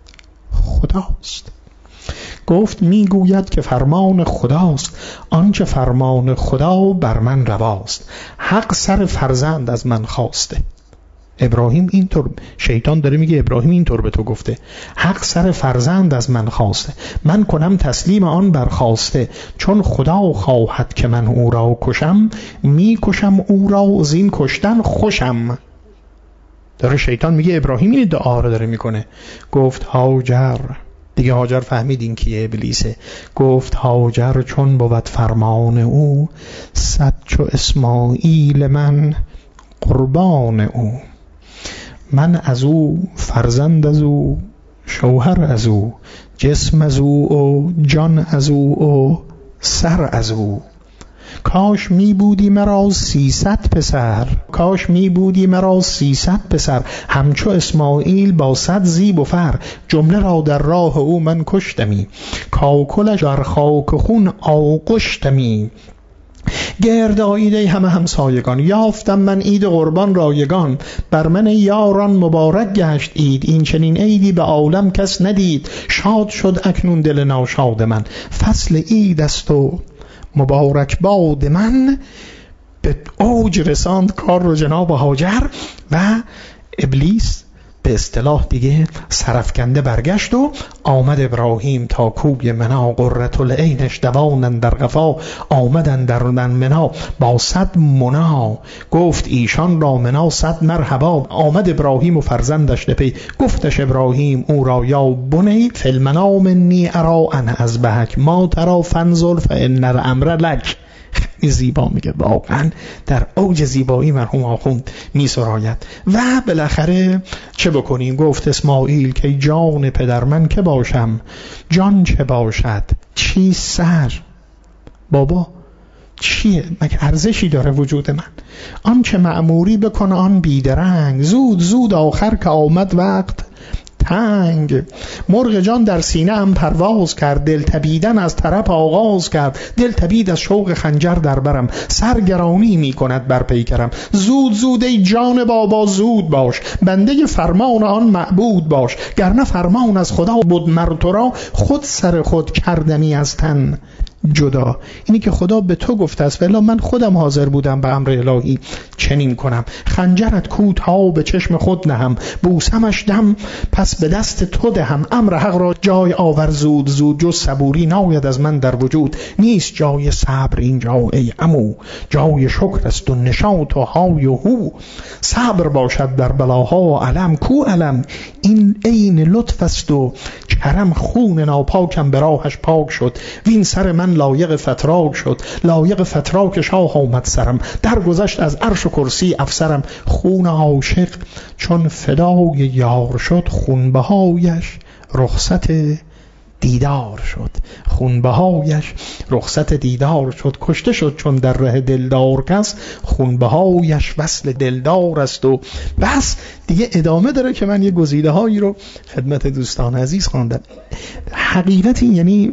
خداست. گفت میگوید که فرمان خداست، آنچه فرمان خدا بر من رواست. حق سر فرزند از من خواسته. ابراهیم اینطور، شیطان داره میگه ابراهیم اینطور به تو گفته، حق سر فرزند از من خواسته، من کنم تسلیم آن برخواسته. چون خدا خواهد که من او را کشم، میکشم او را زین کشتن خوشم. داره شیطان میگه ابراهیم این دعا رو داره میکنه. گفت هاجر دیگه هاجر فهمیدین که ابلیسه. گفت هاجر چون بود فرمان او، صد چو اسماعیل من قربان او. من از او، فرزند از او، شوهر از او، جسم از او و جان از او و سر از او. کاش می بودی مرا 300 پسر، کاش می بودی مرا 300 پسر، همچو اسماعیل با 100 زیب و فر. جمله را در راه او من کشتمی، کاکلش در خاک خون آغشتمی. گرد آیده همه همسایگان، یافتم من عید قربان رایگان. بر من یاران مبارک گشت عید، این چنین عیدی به عالم کس ندید. شاد شد اکنون دل ناشاد من، فصل عید است و مبارک باد من. به اوج رساند کار رو جناب هاجر و ابلیس به اصطلاح دیگه سرفکنده برگشت و آمد ابراهیم تا کوی منا. قرة العینش دوانن در قفا، آمدن در منا با 100 منا. گفت ایشان را منا 100 مرحبا. آمد ابراهیم و فرزندش پی، گفتش ابراهیم او را یا بنی، فی المنام انی ارا ان اذبحک ما تری فانظر فان الامر لک. خیلی زیبا میگه، واقعا در اوج زیبایی مرحوم آخوند میسراید. و بالاخره چه بکنیم؟ گفت اسماعیل که جان پدر من که باشم، جان چه باشد چی سر؟ بابا چیه؟ مگه ارزشی داره وجود من؟ آن چه مأموری بکن آن بیدرنگ، زود زود آخر که آمد وقت تنگ. مرغ جان در سینه ام پرواز کرد، دل تبیدن از طرف آغاز کرد. دل تبید از شوق خنجر در برم، سرگرانی می کند بر پیکرم. زود زود ای جان بابا زود باش، بنده فرمان آن معبود باش. گرنه فرمان از خدا بود مر تو را، خود سر خود کردمی از تن جدا. اینی که خدا به تو گفته است، ولی من خودم حاضر بودم به امر الهی چنین کنم. خنجرت کوتا به چشم خود نهم، بوسمش دم پس به دست تو دهم. امر حق را جای آور زود زود، جز صبوری ناید از من در وجود. نیست جای صبر اینجا ای عمو، جای شکر است و نشاط و های و هو. صبر باشد در بلاها و علم، کو علم این عین لطف است و کرم. خون ناپاکم به راهش پاک شد، وین سر من لایق فتراک شد. لایق فتراک شاه آمد سرم، درگذشت از عرش و کرسی افسرم. خون عاشق چون فدای یار شد، خونبهایش رخصت دیدار شد. خونبهایش رخصت دیدار شد. کشته شد چون در ره دلدار کس، خونبهایش وصل دلدار است. و بس دیگه ادامه داره که من یه گزیده هایی رو خدمت دوستان عزیز خواندم. حقیقت یعنی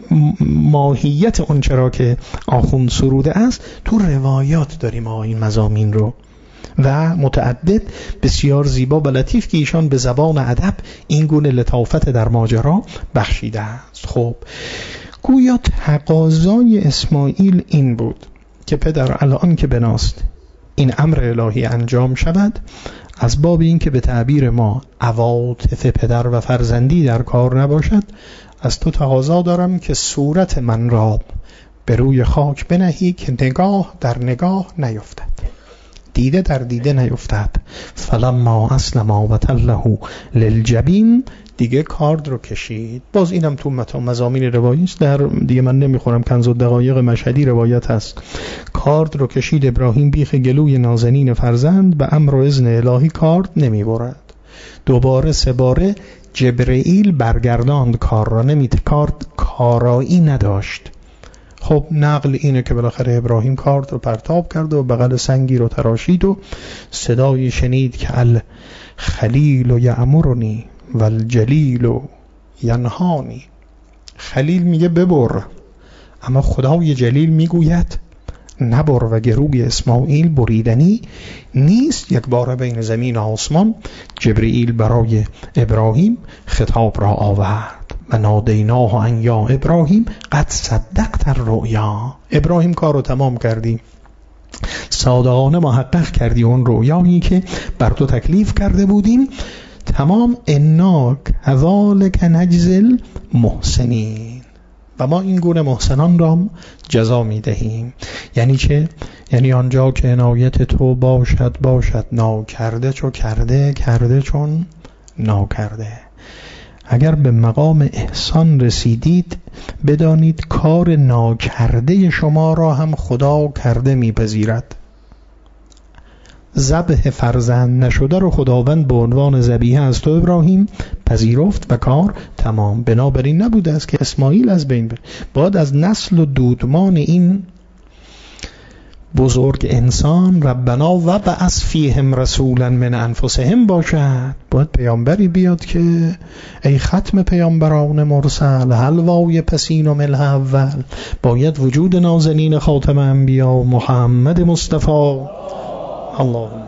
ماهیت اون چرا که آخوند سروده است تو روایات داریم ما این مضامین رو، و متعدد بسیار زیبا و لطیف که ایشان به زبان ادب این گونه لطافت در ماجرا بخشیده است. خب گویا تقاضای اسماعیل این بود که پدر الان که بناست این امر الهی انجام شود، از باب این که به تعبیر ما عواطف پدر و فرزندی در کار نباشد، از تو تقاضا دارم که صورت من را به روی خاک بنهی که نگاه در نگاه نیفتد، دیده در دیده نیفتد. فلما اسلما و تله للجبین، دیگه کارد رو کشید. باز اینم تو مضامین روایی است، در دیگه من نمیخورم، کنز الدقایق مشهدی روایت هست. کارد رو کشید ابراهیم بیخ گلوی نازنین فرزند، به امر و اذن الهی کارد نمیبرد. دوباره 3 باره جبرئیل برگرداند کار را، کارد کارایی نداشت. خب نقل اینه که بالاخره ابراهیم کارد رو پرتاب کرد و بغل سنگی رو تراشید و صدایی شنید که الخلیل یأمرنی والجلیل ینهانی. خلیل میگه ببر، اما خدای جلیل میگوید نبر، و گروی اسماعیل بریدنی نیست. یک بار بین زمین و آسمان جبرئیل برای ابراهیم خطاب را آورد و نادیناه ان یا ابراهیم قد صدقت الرؤیا. ابراهیم کار رو تمام کردی، صادقانه محقق کردی اون رویایی که بر تو تکلیف کرده بودیم. تمام. انا کذالک نجزی المحسنین، و ما این گونه محسنان را جزا می دهیم. یعنی چه؟ یعنی آنجا که عنایت تو باشد ناکرده چو کرده، کرده چون ناکرده. اگر به مقام احسان رسیدید بدانید کار ناکرده شما را هم خدا کرده میپذیرد. ذبح فرزند نشده رو خداوند به عنوان ذبیحه از تو ابراهیم پذیرفت و کار تمام. بنابراین نبوده است که اسماعیل از بین بره، باید از نسل و دودمان این بزرگ انسان ربنا و بعث فیهم رسولا من انفسهم باشد. باید پیامبری بیاد که ای ختم پیامبران مرسل حلوای پسین و ملح اول، باید وجود نازنین خاتم انبیا محمد مصطفی اللهم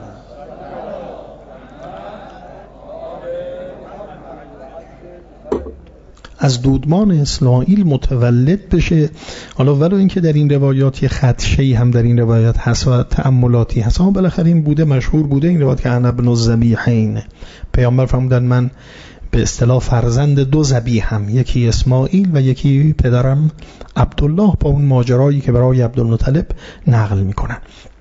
از دودمان اسماعیل متولد بشه. حالا ولو اینکه در این روایات یه خدشه‌ای هم در این روایات هست و تأملاتی هست، اما بالاخره این بوده، مشهور بوده این روایت که انا ابن الذبیحین، پیامبر فرمودن من به اصطلاح فرزند دو ذبیحم، یکی اسماعیل و یکی پدرم عبدالله، با اون ماجرایی که برای عبدالمطلب نقل میکنن.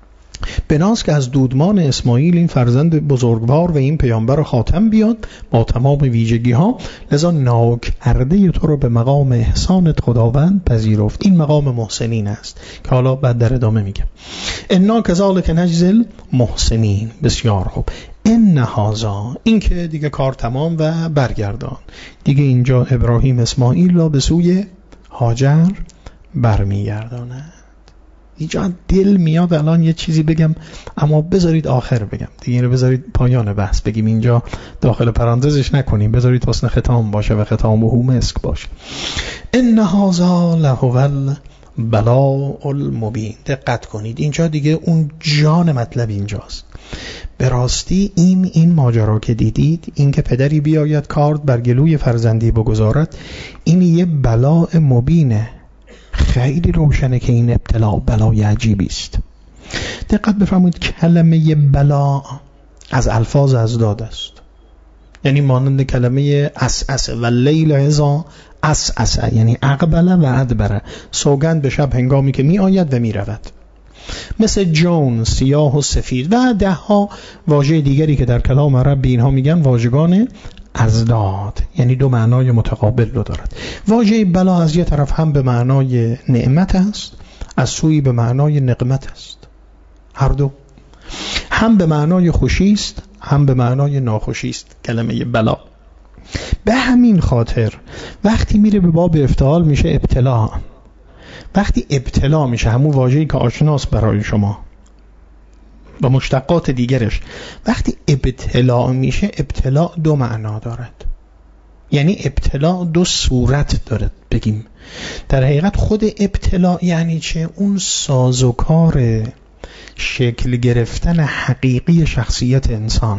بناست که از دودمان اسماعیل این فرزند بزرگوار و این پیامبر خاتم بیاد با تمام ویژگی ها، لذا ناکرده تو رو به مقام احسانت خداوند پذیرفت. این مقام محسنین است که حالا بعد در ادامه میگم. انا کذالک نجزی المحسنین. بسیار خوب. ان هذا، این که دیگه کار تمام و برگردان، دیگه اینجا ابراهیم اسماعیل را به سوی هاجر برمیگرداند. اینجا دل میاد الان یه چیزی بگم، اما بذارید آخر بگم دیگه، اینو بذارید پایان بحث بگیم، اینجا داخل پرانتزش نکنیم، بذارید حسن ختام باشه و ختامه مسک باشه. ان هذا لهو البلاء المبین. دقت کنید اینجا دیگه اون جان مطلب اینجاست. به راستی این ماجرا که دیدید، این که پدری بیاید کارد بر گلوی فرزندی بگذارد، این یه بلاء مبینه. خیلی روشنه که این ابتلا بلای عجیبی است. دقت بفرمایید کلمه بلا از الفاظ ازداد است، یعنی مانند کلمه اسعس و لیل اذا اسعس، یعنی اقبل و ادبر، سوگند به شب هنگامی که می آید و می رود. مثل جون، سیاه و سفید و ده ها واژه دیگری که در کلام عرب به اینها میگن واژگان ازداد، یعنی دو معنای متقابل رو دارد. واژه بلا از یه طرف هم به معنای نعمت است، از سوی به معنای نقمت است. هر دو هم به معنای خوشی است، هم به معنای ناخوشی است کلمه بلا. به همین خاطر وقتی میره به باب افتعال میشه ابتلا. وقتی ابتلا میشه، همون واژه‌ای که آشناست برای شما و مشتقات دیگرش، وقتی ابتلا میشه، ابتلا دو معنا دارد، یعنی ابتلا دو صورت دارد. بگیم در حقیقت خود ابتلا یعنی چه؟ اون سازوکار شکل گرفتن حقیقی شخصیت انسان،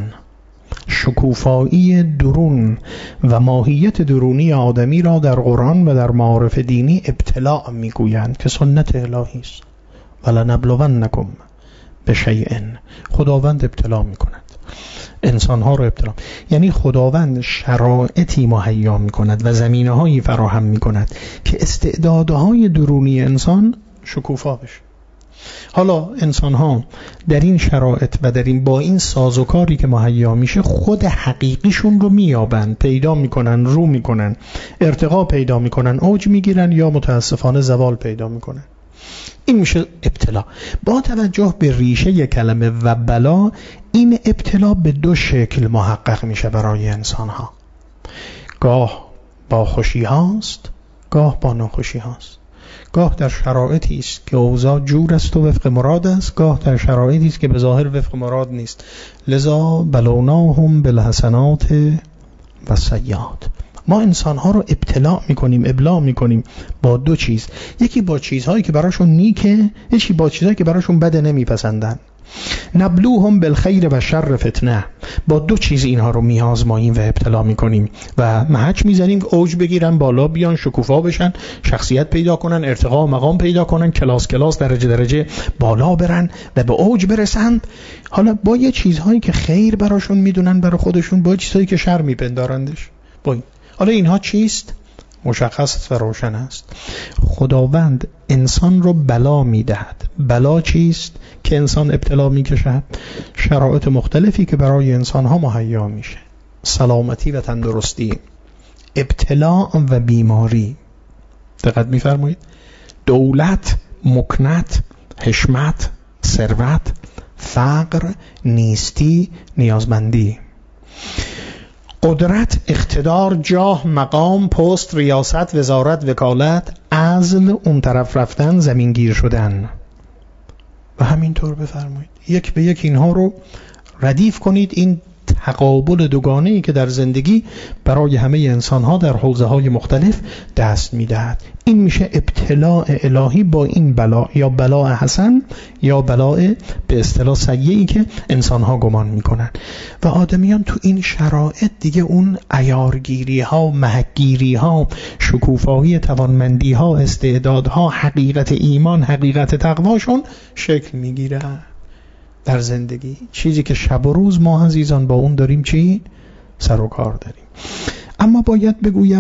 شکوفایی درون و ماهیت درونی آدمی را در قرآن و در معارف دینی ابتلا میگویند که سنت الهی است. ولنبلونکم بشیء، خداوند ابتلا میکند انسانها رو. ابتلا یعنی خداوند شرایطی مهیا میکند و زمینه‌هایی فراهم میکند که استعدادهای درونی انسان شکوفا بشه. حالا انسانها در این شرایط و در این با این سازوکاری که مهیا میشه خود حقیقیشون رو میابند، پیدا میکنن، رو میکنن، ارتقا پیدا میکنن، اوج میگیرن یا متاسفانه زوال پیدا میکنن. این میشه ابتلا. با توجه به ریشه کلمه و بلا، این ابتلا به دو شکل محقق میشه برای انسانها. گاه با خوشی هاست، گاه با ناخوشی هاست. گاه در شرایطی است که اوضاع جور است و وفق مراد است، گاه در شرایطی است که به ظاهر وفق مراد نیست. لذا بلوناهم بالحسنات و سیئات. ما انسانها رو ابتلا میکنیم، ابلا میکنیم با دو چیز، یکی با چیزهایی که براشون نیکه، یکی با چیزهایی که براشون بده نمیپسندن. نبلوهم بالخیر و شر فتنه. با دو چیز اینها رو میآزماییم و ابتلا میکنیم و محک میزنیم اوج بگیرن، بالا بیان، شکوفا بشن، شخصیت پیدا کنن، ارتقا و مقام پیدا کنن، کلاس کلاس، درجه درجه بالا برن و به اوج برسند. حالا با یه چیزهایی که خیر براشون میدونن برای خودشون، با چیزهایی که شر میپندارندش. حالا اینها چیست؟ مشخص و روشن است. خداوند انسان رو بلا میدهد. بلا چیست؟ که انسان ابتلا میکشد. شرایط مختلفی که برای انسان ها مهیا میشه. سلامتی و تندرستی، ابتلاء و بیماری. دقت می‌فرمایید؟ دولت، مکنت، حشمت، ثروت، فقر، نیستی، نیازمندی، قدرت، اقتدار، جاه، مقام، پست، ریاست، وزارت، وکالت، عزل، اون طرف رفتن، زمینگیر شدن و همینطور بفرمایید. یک به یک اینها رو ردیف کنید. این تقابل دوگانه‌ای که در زندگی برای همه انسان‌ها در حوزه‌های مختلف دست می‌دهد. این میشه ابتلاء الهی با این بلا، یا بلاء حسن یا بلاء به اصطلاح سیئی که انسان‌ها گمان می‌کنن. و آدمیان تو این شرایط دیگه اون عیارگیری‌ها، محکگیری‌ها، شکوفایی توانمندی‌ها، استعدادها، حقیقت ایمان، حقیقت تقواشون شکل می‌گیره در زندگی. چیزی که شب و روز ما عزیزان با اون داریم چی؟ سر و کار داریم. اما باید بگویم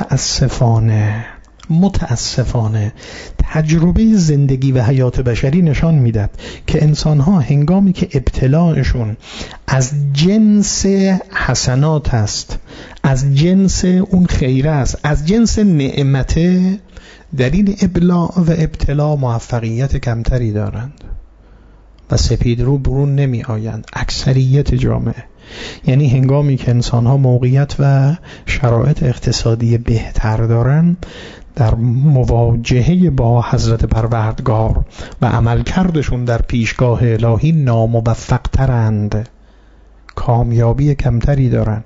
متاسفانه تجربه زندگی و حیات بشری نشان میدهد که انسان‌ها هنگامی که ابتلاعشون از جنس حسنات است، از جنس اون خیر است، از جنس نعمته، در این ابلاع و ابتلا موفقیت کمتری دارند و سپید رو برون نمی آیند. اکثریت جامعه، یعنی هنگامی که انسان‌ها موقعیت و شرایط اقتصادی بهتر دارن، در مواجهه با حضرت پروردگار و عملکردشون در پیشگاه الهی ناموفق ترند، کامیابی کمتری دارن،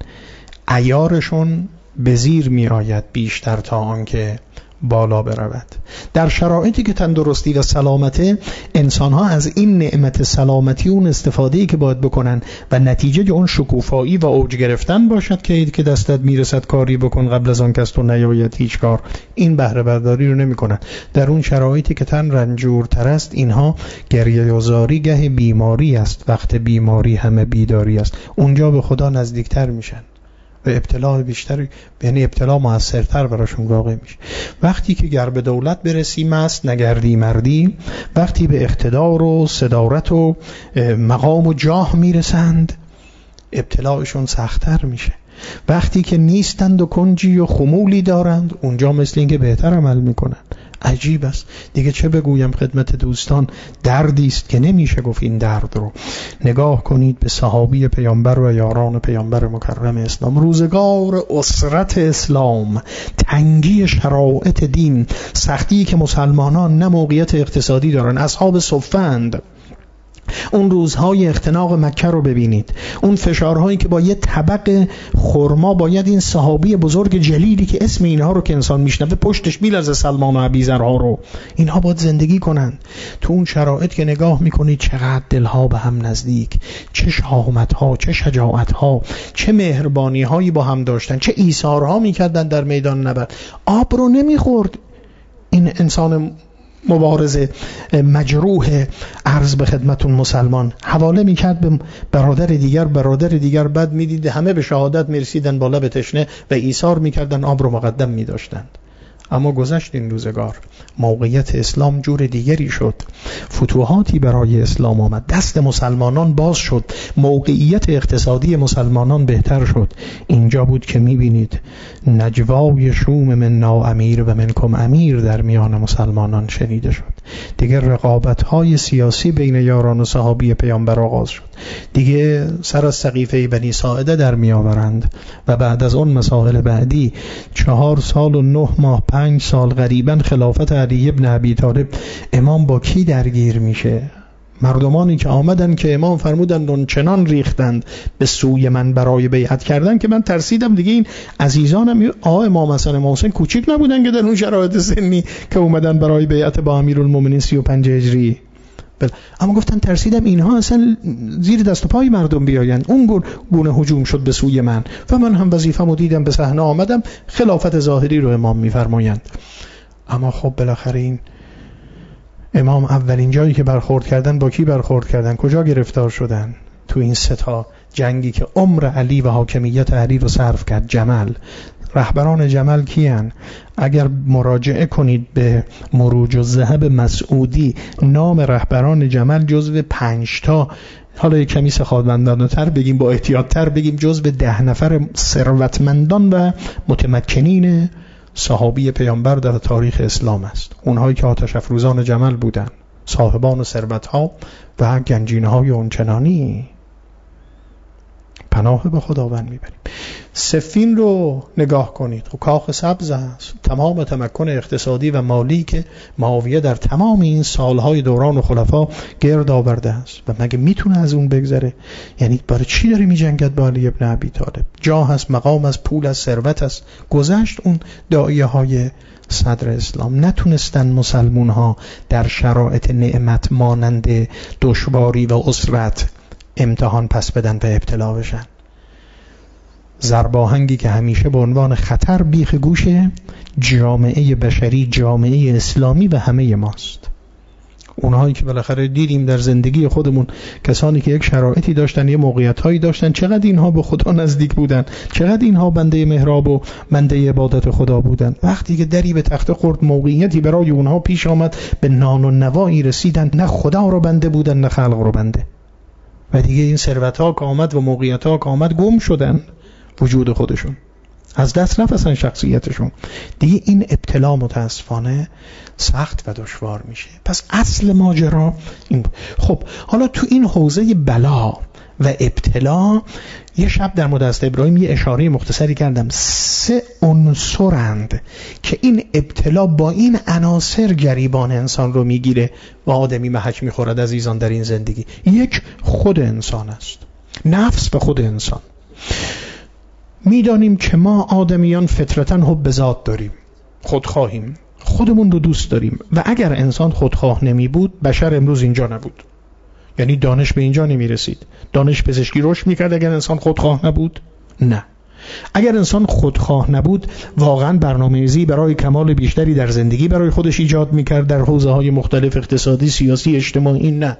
عیارشون به زیر می آید بیشتر تا آنکه بالا برود. در شرایطی که تندرستی و سلامته، انسان‌ها از این نعمت سلامتی اون استفاده‌ای که باید بکنن و نتیجه اون شکوفایی و اوج گرفتن باشد که دستت میرسد کاری بکن قبل از آن کس تو نیاید هیچ کار، این بهره برداری رو نمی‌کنن. در اون شرایطی که تن رنجورتر است، اینها گریه‌زاری گه بیماری است، وقت بیماری همه بیداری است، اونجا به خدا نزدیکتر میشن و ابتلا بیشتر، یعنی ابتلا موثرتر براشون واقع میشه. وقتی که گر به دولت برسی مست نگردی مردی، وقتی به اقتدار و صدارت و مقام و جاه میرسند، ابتلاشون سخت‌تر میشه. وقتی که نیستند و کنجی و خمولی دارند، اونجا مثل اینکه بهتر عمل میکنن. عجیب است دیگه. چه بگویم خدمت دوستان، دردی است که نمیشه گفت این درد رو. نگاه کنید به صحابی پیامبر و یاران پیامبر مکرم اسلام، روزگار اسرت اسلام، تنگی شرایط دین، سختی که مسلمانان نه موقعیت اقتصادی دارن، اصحاب صفند. اون روزهای اختناق مکه رو ببینید، اون فشارهایی که با یه طبق خرما باید این صحابی بزرگ جلیلی که اسم اینها رو که انسان میشنوه پشتش میلرزه، سلمان و ابیذرها رو، اینها باید زندگی کنن. تو اون شرایط که نگاه میکنید چقدر دلها به هم نزدیک، چه شهامتها، چه شجاعتها، چه مهربانیهایی با هم داشتن، چه ایثارها میکردن در میدان نبرد. آب رو نمیخورد این انسان مبارز مجروح، عرض به خدمتون مسلمان، حواله میکرد به برادر دیگر، بعد میدید همه به شهادت میرسیدن بالا به تشنه و ایثار میکردن، آب رو مقدم میداشتند. اما گذشت این روزگار، موقعیت اسلام جور دیگری شد، فتوحاتی برای اسلام آمد، دست مسلمانان باز شد، موقعیت اقتصادی مسلمانان بهتر شد. اینجا بود که میبینید نجوای شوم منا امیر و منکم امیر در میان مسلمانان شنیده شد. دیگه رقابت‌های سیاسی بین یاران و صحابی پیامبر آغاز شد. دیگه سر از سقیفه بنی ساعده در میآورند و بعد از اون مسائل بعدی 4 سال و 9 ماه 5 سال غریباً خلافت علی ابن ابی طالب، امام با کی درگیر میشه؟ مردمانی که آمدن که امام فرمودند اون چنان ریختند به سوی من برای بیعت کردن که من ترسیدم دیگه این عزیزانم امام حسن امام حسین کوچیک نبودن که در اون شرایط سنی که اومدن برای بیعت با امیرالمومنین 35 هجری. اما گفتن ترسیدم اینها اصلا زیر دست و پای مردم بیاین، اون گونه هجوم شد به سوی من و من هم وظیفه‌مو دیدم، به صحنه آمدم، خلافت ظاهری رو امام میفرمایند. اما خب بالاخره این امام اولین جایی که برخورد کردن با کی برخورد کردن؟ کجا گرفتار شدن؟ تو این 3 تا جنگی که عمر علی و حاکمیت علی رو صرف کرد. جمل، رهبران جمل کیان؟ اگر مراجعه کنید به مروج الذهب مسعودی، نام رهبران جمل جزو 5 تا، حالا یک کمی سخاوتمندانه تر بگیم، با احتیاط تر بگیم، جزو 10 نفر ثروتمندان و متمکنین صحابی پیامبر در تاریخ اسلام است. اونهایی که آتش افروزان جمل بودند، صاحبان ثروت‌ها و گنجینه‌های اونچنانی. پناه به خداوند میبریم. سفین رو نگاه کنید، کاخ سبز است. تمام تمکن اقتصادی و مالی که معاویه در تمام این سالهای دوران خلفا گرد آورده است و مگه میتونه از اون بگذره؟ یعنی برای چی داره میجنگد با علی ابن ابی طالب؟ جاه است، مقام است، پول است، ثروت است. گذشت اون داعیه های صدر اسلام. نتونستن مسلمون ها در شرایط نعمت مانند دشواری و عسرت امتحان پس بدن و ابتلا بشن. ضرباهنگی که همیشه به عنوان خطر بیخ گوش جامعه بشری، جامعه اسلامی و همه ماست. اونهایی که بالاخره دیدیم در زندگی خودمون، کسانی که یک شرایطی داشتن، یه موقعیت‌هایی داشتن، چقدر اینها به خدا نزدیک بودن، چقدر اینها بنده محراب و بنده عبادت خدا بودن. وقتی که دری به تخته خورد، موقعیتی برای اونها پیش آمد، به نان و نوایی رسیدن، نه خدا رو بنده بودن نه خلق رو بنده. و دیگه این ثروت‌ها که آمد و موقعیت‌ها که آمد، گم شدن وجود خودشون، از دست رفت اصلا شخصیتشون. دیگه این ابتلا متاسفانه سخت و دشوار میشه. پس اصل ماجرا این. خب حالا تو این حوزه بلا و ابتلا یه شب در مورد حضرت ابراهیم یه اشاره مختصری کردم. 3 عنصرند که این ابتلا با این عناصر گریبان انسان رو میگیره و آدمی محک میخورد عزیزان در این زندگی. یک، خود انسان است، نفس و خود انسان. میدانیم که ما آدمیان فطرتاً حب ذات داریم، خودخواهیم، خودمون رو دوست داریم و اگر انسان خودخواه نمی بود بشر امروز اینجا نبود. یعنی دانش به اینجا نمی رسید. دانش پزشکی رشد میکرد اگر انسان خودخواه نبود؟ نه. اگر انسان خودخواه نبود واقعا برنامه‌ریزی برای کمال بیشتری در زندگی برای خودش ایجاد میکرد در حوزه‌های مختلف، اقتصادی، سیاسی، اجتماعی؟ نه.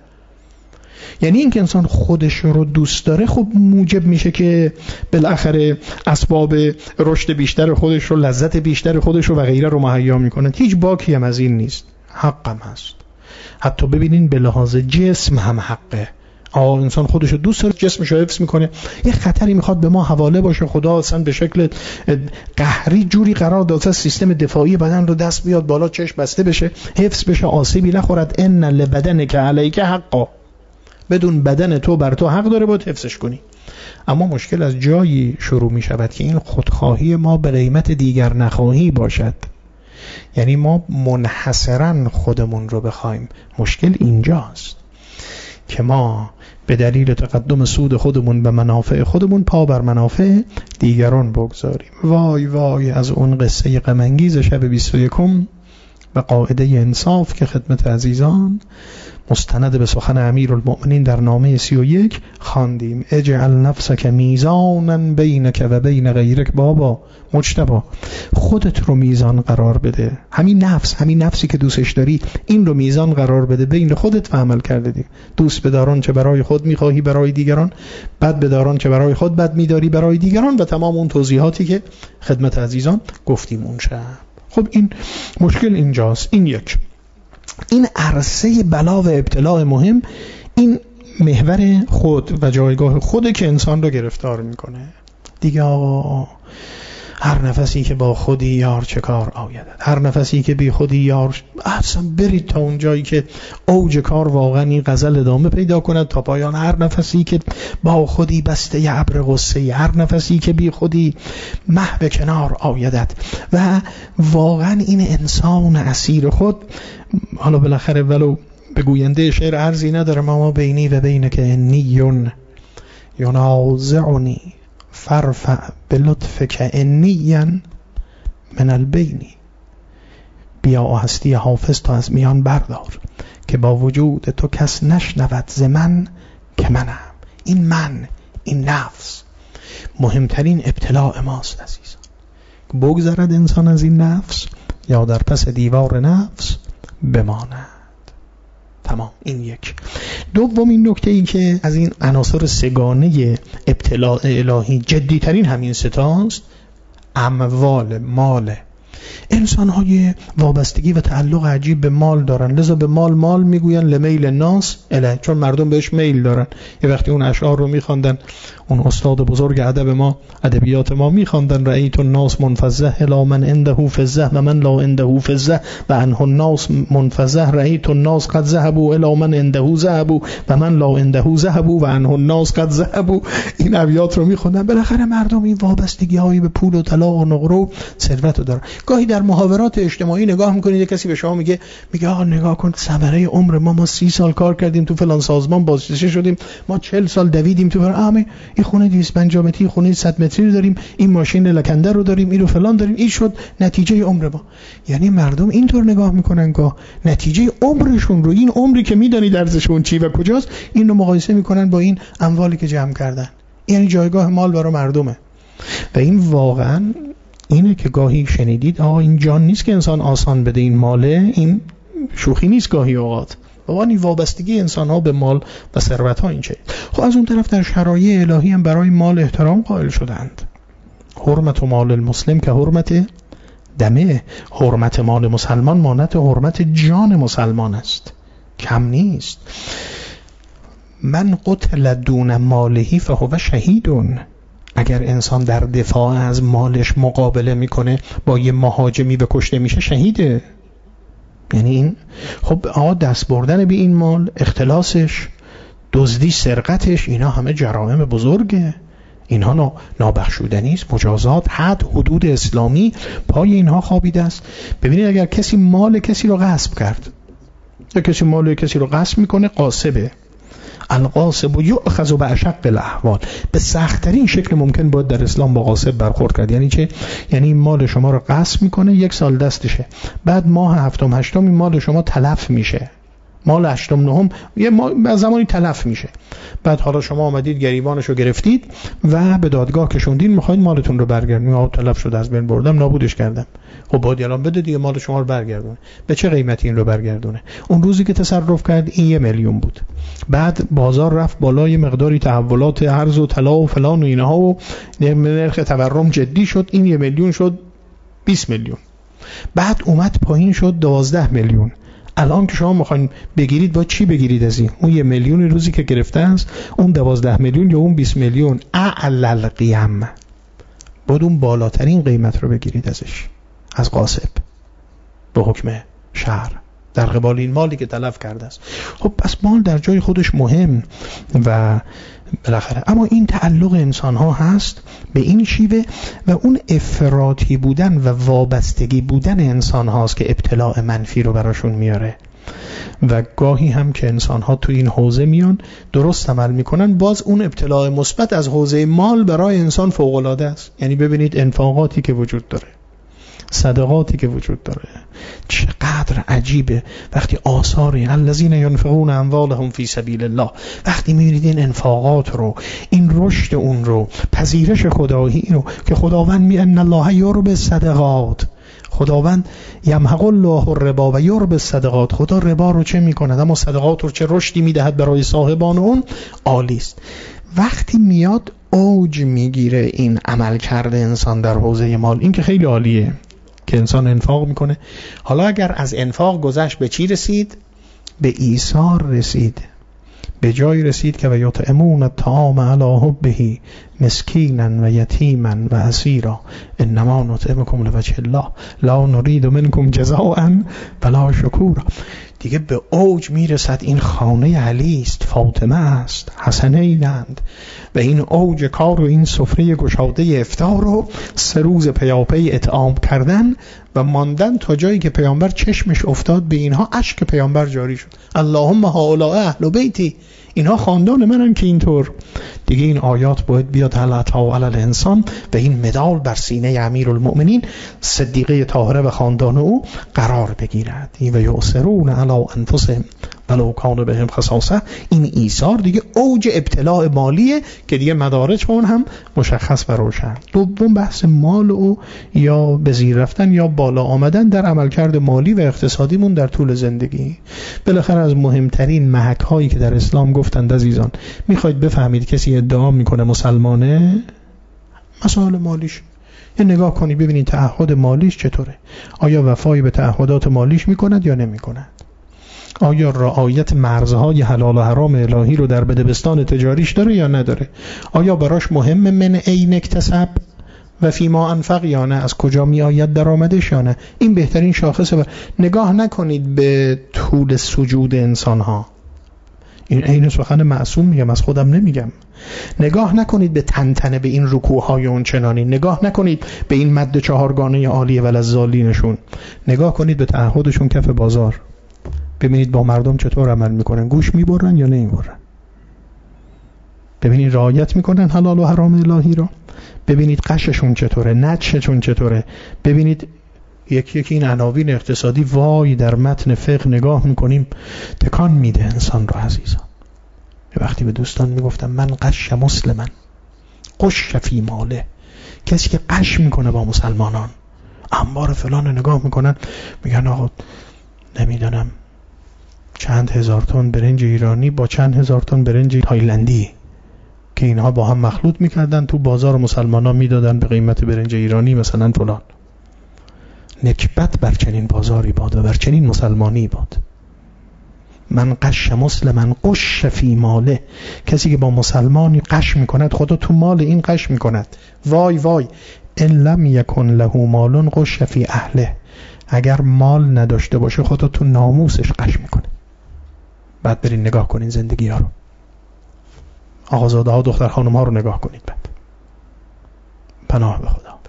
یعنی این که انسان خودش رو دوست داره خب موجب میشه که بالاخره اسباب رشد بیشتر خودش رو، لذت بیشتر خودش رو و غیره رو مهیا میکنه. هیچ باکی هم از این نیست، حقم هست. حتی ببینین به لحاظ جسم هم حقه. انسان خودش رو دوست داره، جسمش رو حفظ میکنه. یه خطری میخواد به ما حواله باشه، خدا اصلا به شکل قهری جوری قرار داده سیستم دفاعی بدن رو دست بیاد بالا، چشم بسته بشه، حفظ بشه، آسیبی نخورد. ان لبدنک علیک حقا، بدون بدن تو بر تو حق داره باید حفظش کنی. اما مشکل از جایی شروع می شود که این خودخواهی ما به قیمت دیگر نخواهی باشد. یعنی ما منحصرا خودمون رو بخوایم. مشکل اینجاست که ما به دلیل تقدم سود خودمون به منافع خودمون پا بر منافع دیگران بگذاریم. وای وای از اون قصه غم انگیز شب 21 و قاعده انصاف که خدمت عزیزان مستند به سخن امیرالمؤمنین در نامه 31 خواندیم. اجعل نفسک میزانا بینک و بین غیرک. بابا مجتبی خودت رو میزان قرار بده. همین نفسی که دوستش داری این رو میزان قرار بده بین خودت و عمل کرده دی. دوست بداران چه برای خود میخواهی برای دیگران، بد بداران چه برای خود بد میداری برای دیگران و تمام اون توضیحاتی که خدمت عزیزان گفتیم اون شب. خب این مشکل اینجاست. این یک، این عرصه بلا و ابتلاء مهم، این محور خود و جایگاه خود که انسان رو گرفتار میکنه. دیگه آقا هر نفسی که با خودی یار چه کار آیدد، هر نفسی که بی خودی یار، اصلا برید تا اون جایی که اوج کار واقعا این غزل ادامه پیدا کند تا پایان. هر نفسی که با خودی بسته ی ابر غصه، هر نفسی که بی خودی محو کنار آیدد. و واقعا این انسان اسیر خود، حالا بالاخره ولو به گوینده شعر عرضی نداره، ما بینی و بینک انیون ینازعنی فرفع بلطفک انیا من البینی. بیا هستی حافظ تو از میان بردار که با وجود تو کس نشنود ز من که منم. این من، این نفس مهمترین ابتلاء ماست عزیزان. بگذرد انسان از این نفس یا در پس دیوار نفس بماند. تمام. این یک. دومین نکته این که از این عناصر سگانه ابتلاء الهی جدی ترین همین ستاست، اموال، مال. انسان‌های وابستگی و تعلق عجیب به مال دارن، لذا به مال میگوین لمیل الناس اله، چون مردم بهش میل دارن. یه وقتی اون اشعار رو میخواندن، اون استاد بزرگ ادب ما، ادبیات ما میخواندن رأیت الناس منفزه الی من عنده فزه و من لا عنده فزه و عنه الناس منفزه رأیت الناس قد ذهبوا الی من عنده ذهبوا و من لا عنده ذهبوا و عنه الناس قد ذهبوا. این ابیات رو میخوندن. بالاخره مردم این وابستگی‌هایی به پول و طلا و نقره و ثروت رو دارن. گاهی در محاورات اجتماعی نگاه میکنید کسی به شما میگه آقا نگاه کن ثمره عمر ما 30 سال کار کردیم تو فلان سازمان بازنشسته شدیم، ما 40 سال دویدیم تو این خونه 250 متری، خونه 100 متری رو داریم، این ماشین لکنده رو داریم، این رو فلان داریم، این شد نتیجه عمر ما. یعنی مردم اینطور نگاه میکنن گاه نتیجه عمرشون رو، این عمری که میدونید ارزشش چی و کجاست، این رو مقایسه میکنن با این اموالی که جمع کردن. یعنی جایگاه مال برای مردمه. و این واقعا اینه که گاهی شنیدید این جان نیست که انسان آسان بده این ماله، این شوخی نیست گاهی اوقات. واقعا این وابستگی انسان ها به مال و ثروت ها این چه. خب از اون طرف در شرایع الهی هم برای مال احترام قائل شدند. حرمت مال المسلم که حرمت دمه، حرمت مال مسلمان مانند حرمت جان مسلمان است، کم نیست. من قتل دون مالهی فهو شهیدون. اگر انسان در دفاع از مالش مقابله میکنه با یه مهاجمی به کشته میشه، شهیده. یعنی این خب دست بردن به این مال، اختلاسش، دزدی، سرقتش، اینا همه جرائم بزرگه. اینها نابخشودنی است. مجازات، حد، حدود اسلامی پای اینها خوابیده است. ببینید اگر کسی مال کسی رو غصب کرد، یا کسی مال کسی رو غصب میکنه، غاصبه. الغاصب یؤخذ باشق الاحوال. به سخت‌ترین شکل ممکن باید در اسلام با غاصب برخورد کرد. یعنی چه؟ یعنی مال شما رو غصب میکنه، 1 سال دستشه، بعد ماه هفتم هشتم این مال شما تلف میشه، مال هشتم نهم یه زمانی تلف میشه. بعد حالا شما آمدید گریبانش رو گرفتید و به دادگاه کشوندین، میخواید مالتون رو برگردونید. تلف شده، از بین بردم، نابودش کردم. خب باید الان بده دیگه، مال شما رو برگردونه. به چه قیمتی این رو برگردونه؟ اون روزی که تصرف کرد این 1 میلیون بود، بعد بازار رفت بالای مقداری تحولات ارز و طلا و فلان و اینها و نرخ تورم جدی شد، این 1 میلیون شد 20 میلیون، بعد اومد پایین شد 12 میلیون. الان که شما میخواین بگیرید با چی بگیرید از این؟ اون 1 میلیون روزی که گرفته است، اون 12 میلیون یا اون 20 میلیون اعلی القیم، باید اون بالاترین قیمت رو بگیرید ازش، از غاصب به حکم شرع در قبال این مالی که تلف کرده است. خب پس مال در جای خودش مهم و بالاخره، اما این تعلق انسان ها هست به این شیوه و اون افراطی بودن و وابستگی بودن انسان هاست که ابتلاء منفی رو براشون میاره. و گاهی هم که انسان ها تو این حوزه میان درست عمل میکنن، باز اون ابتلاء مثبت از حوزه مال برای انسان فوق العاده است. یعنی ببینید انفاقاتی که وجود داره، صدقاتی که وجود داره، چقدر عجیبه وقتی آثاری الذین ينفقون اموالهم فی سبیل الله، وقتی میبینید این انفاقات رو، این رشد اون رو، پذیرش خدایی رو که خداوند می ان الله یربی الصدقات، خداوند یمحق الله الربا و یربی الصدقات، خدا ربا رو چه میکند اما صدقات رو چه رشدی میدهد برای صاحبان اون، عالی است. وقتی میاد اوج میگیره این عمل کرده انسان در حوزه مال، این که خیلی عالیه که انسان انفاق میکنه. حالا اگر از انفاق گذشت به چی رسید؟ به ایثار رسید، به جای رسید که و یطعمون الطعام علی حبه مسکینا و یتیما و اسیرا انما نطعمکم لوجه الله لا نرید منکم جزاء ولا شکورا. دیگه به اوج میرسد. این خانه علی است، فاطمه است، حسنینند و این اوج کار و این سفره گشاده افطار رو 3 روز پیاپی اطعام کردن و ماندن تا جایی که پیامبر چشمش افتاد به اینها، اشک پیامبر جاری شد. اللهم هؤلاء اهل بیتی، اینها خاندان منن که اینطور. دیگه این آیات باید بیاد علی الانسان و این مدال بر سینه امیرالمؤمنین صدیقه طاهره و خاندان او قرار بگیرد. و یؤثرون علی انفسهم ولو کان بهم خصاصه. این ایثار دیگه اوج ابتلاء مالیه که دیگه مدارج اون هم مشخص و روشن. دوم بحث مال او یا به زیر رفتن یا بالا آمدن در عملکرد مالی و اقتصادیمون در طول زندگی. بالاخره از مهمترین محک هایی که در اسلام گفتند عزیزان، میخواید بفهمید کسی ادعا میکنه مسلمانه، مسائل مالیش. یه نگاه کنی ببینید تعهد مالیش چطوره. آیا وفای به تعهدات مالیش میکند یا نمیکند؟ آیا رعایت مرزهای حلال و حرام الهی رو در بدبستان تجاریش داره یا نداره؟ آیا براش مهم من این اکتسب و فیما انفق یا نه؟ از کجا می آید درآمدش یا نه؟ این بهترین شاخصه. نگاه نکنید به طول سجود انسان ها، این عین سخن معصوم میگم، از خودم نمیگم. نگاه نکنید به تنتنه به این رکوعهای اون چنانی، نگاه نکنید به این مد چهارگانه عالیه ولذالینشون، نگاه کنید به تعهدشون کف بازار، ببینید با مردم چطور عمل میکنن، گوش میبرن یا نمیبرن، ببینید رعایت میکنن حلال و حرام الهی رو، ببینید قششون چطوره، نچشون چطوره، ببینید یکی این عناوین اقتصادی وای در متن فقه نگاه میکنیم تکان میده انسان رو عزیزان. وقتی به دوستان میگفتم من قش مسلمن قش فی ماله، کسی که قش میکنه با مسلمانان، انبار فلان نگاه میکنن میگن آقا نمیدونم چند هزار تن برنج ایرانی با چند هزار تن برنج تایلندی که اینها با هم مخلوط میکردن تو بازار مسلمانان میدادن به قیمت برنج ایرانی مثلا فلان. نکبت بر چنین بازاری باد و بر چنین مسلمانی باد. من قش مسلمن قش فی ماله، کسی که با مسلمانی قش میکند خدا تو مال این قش میکند. وای وای ان لم یکن له مال قش فی اهله، اگر مال نداشته باشه خدا تو ناموسش قش میکنه. بعد برین نگاه کنین زندگی ها رو، آقازاده ها دختر خانم ها رو نگاه کنید. بعد پناه به خدا.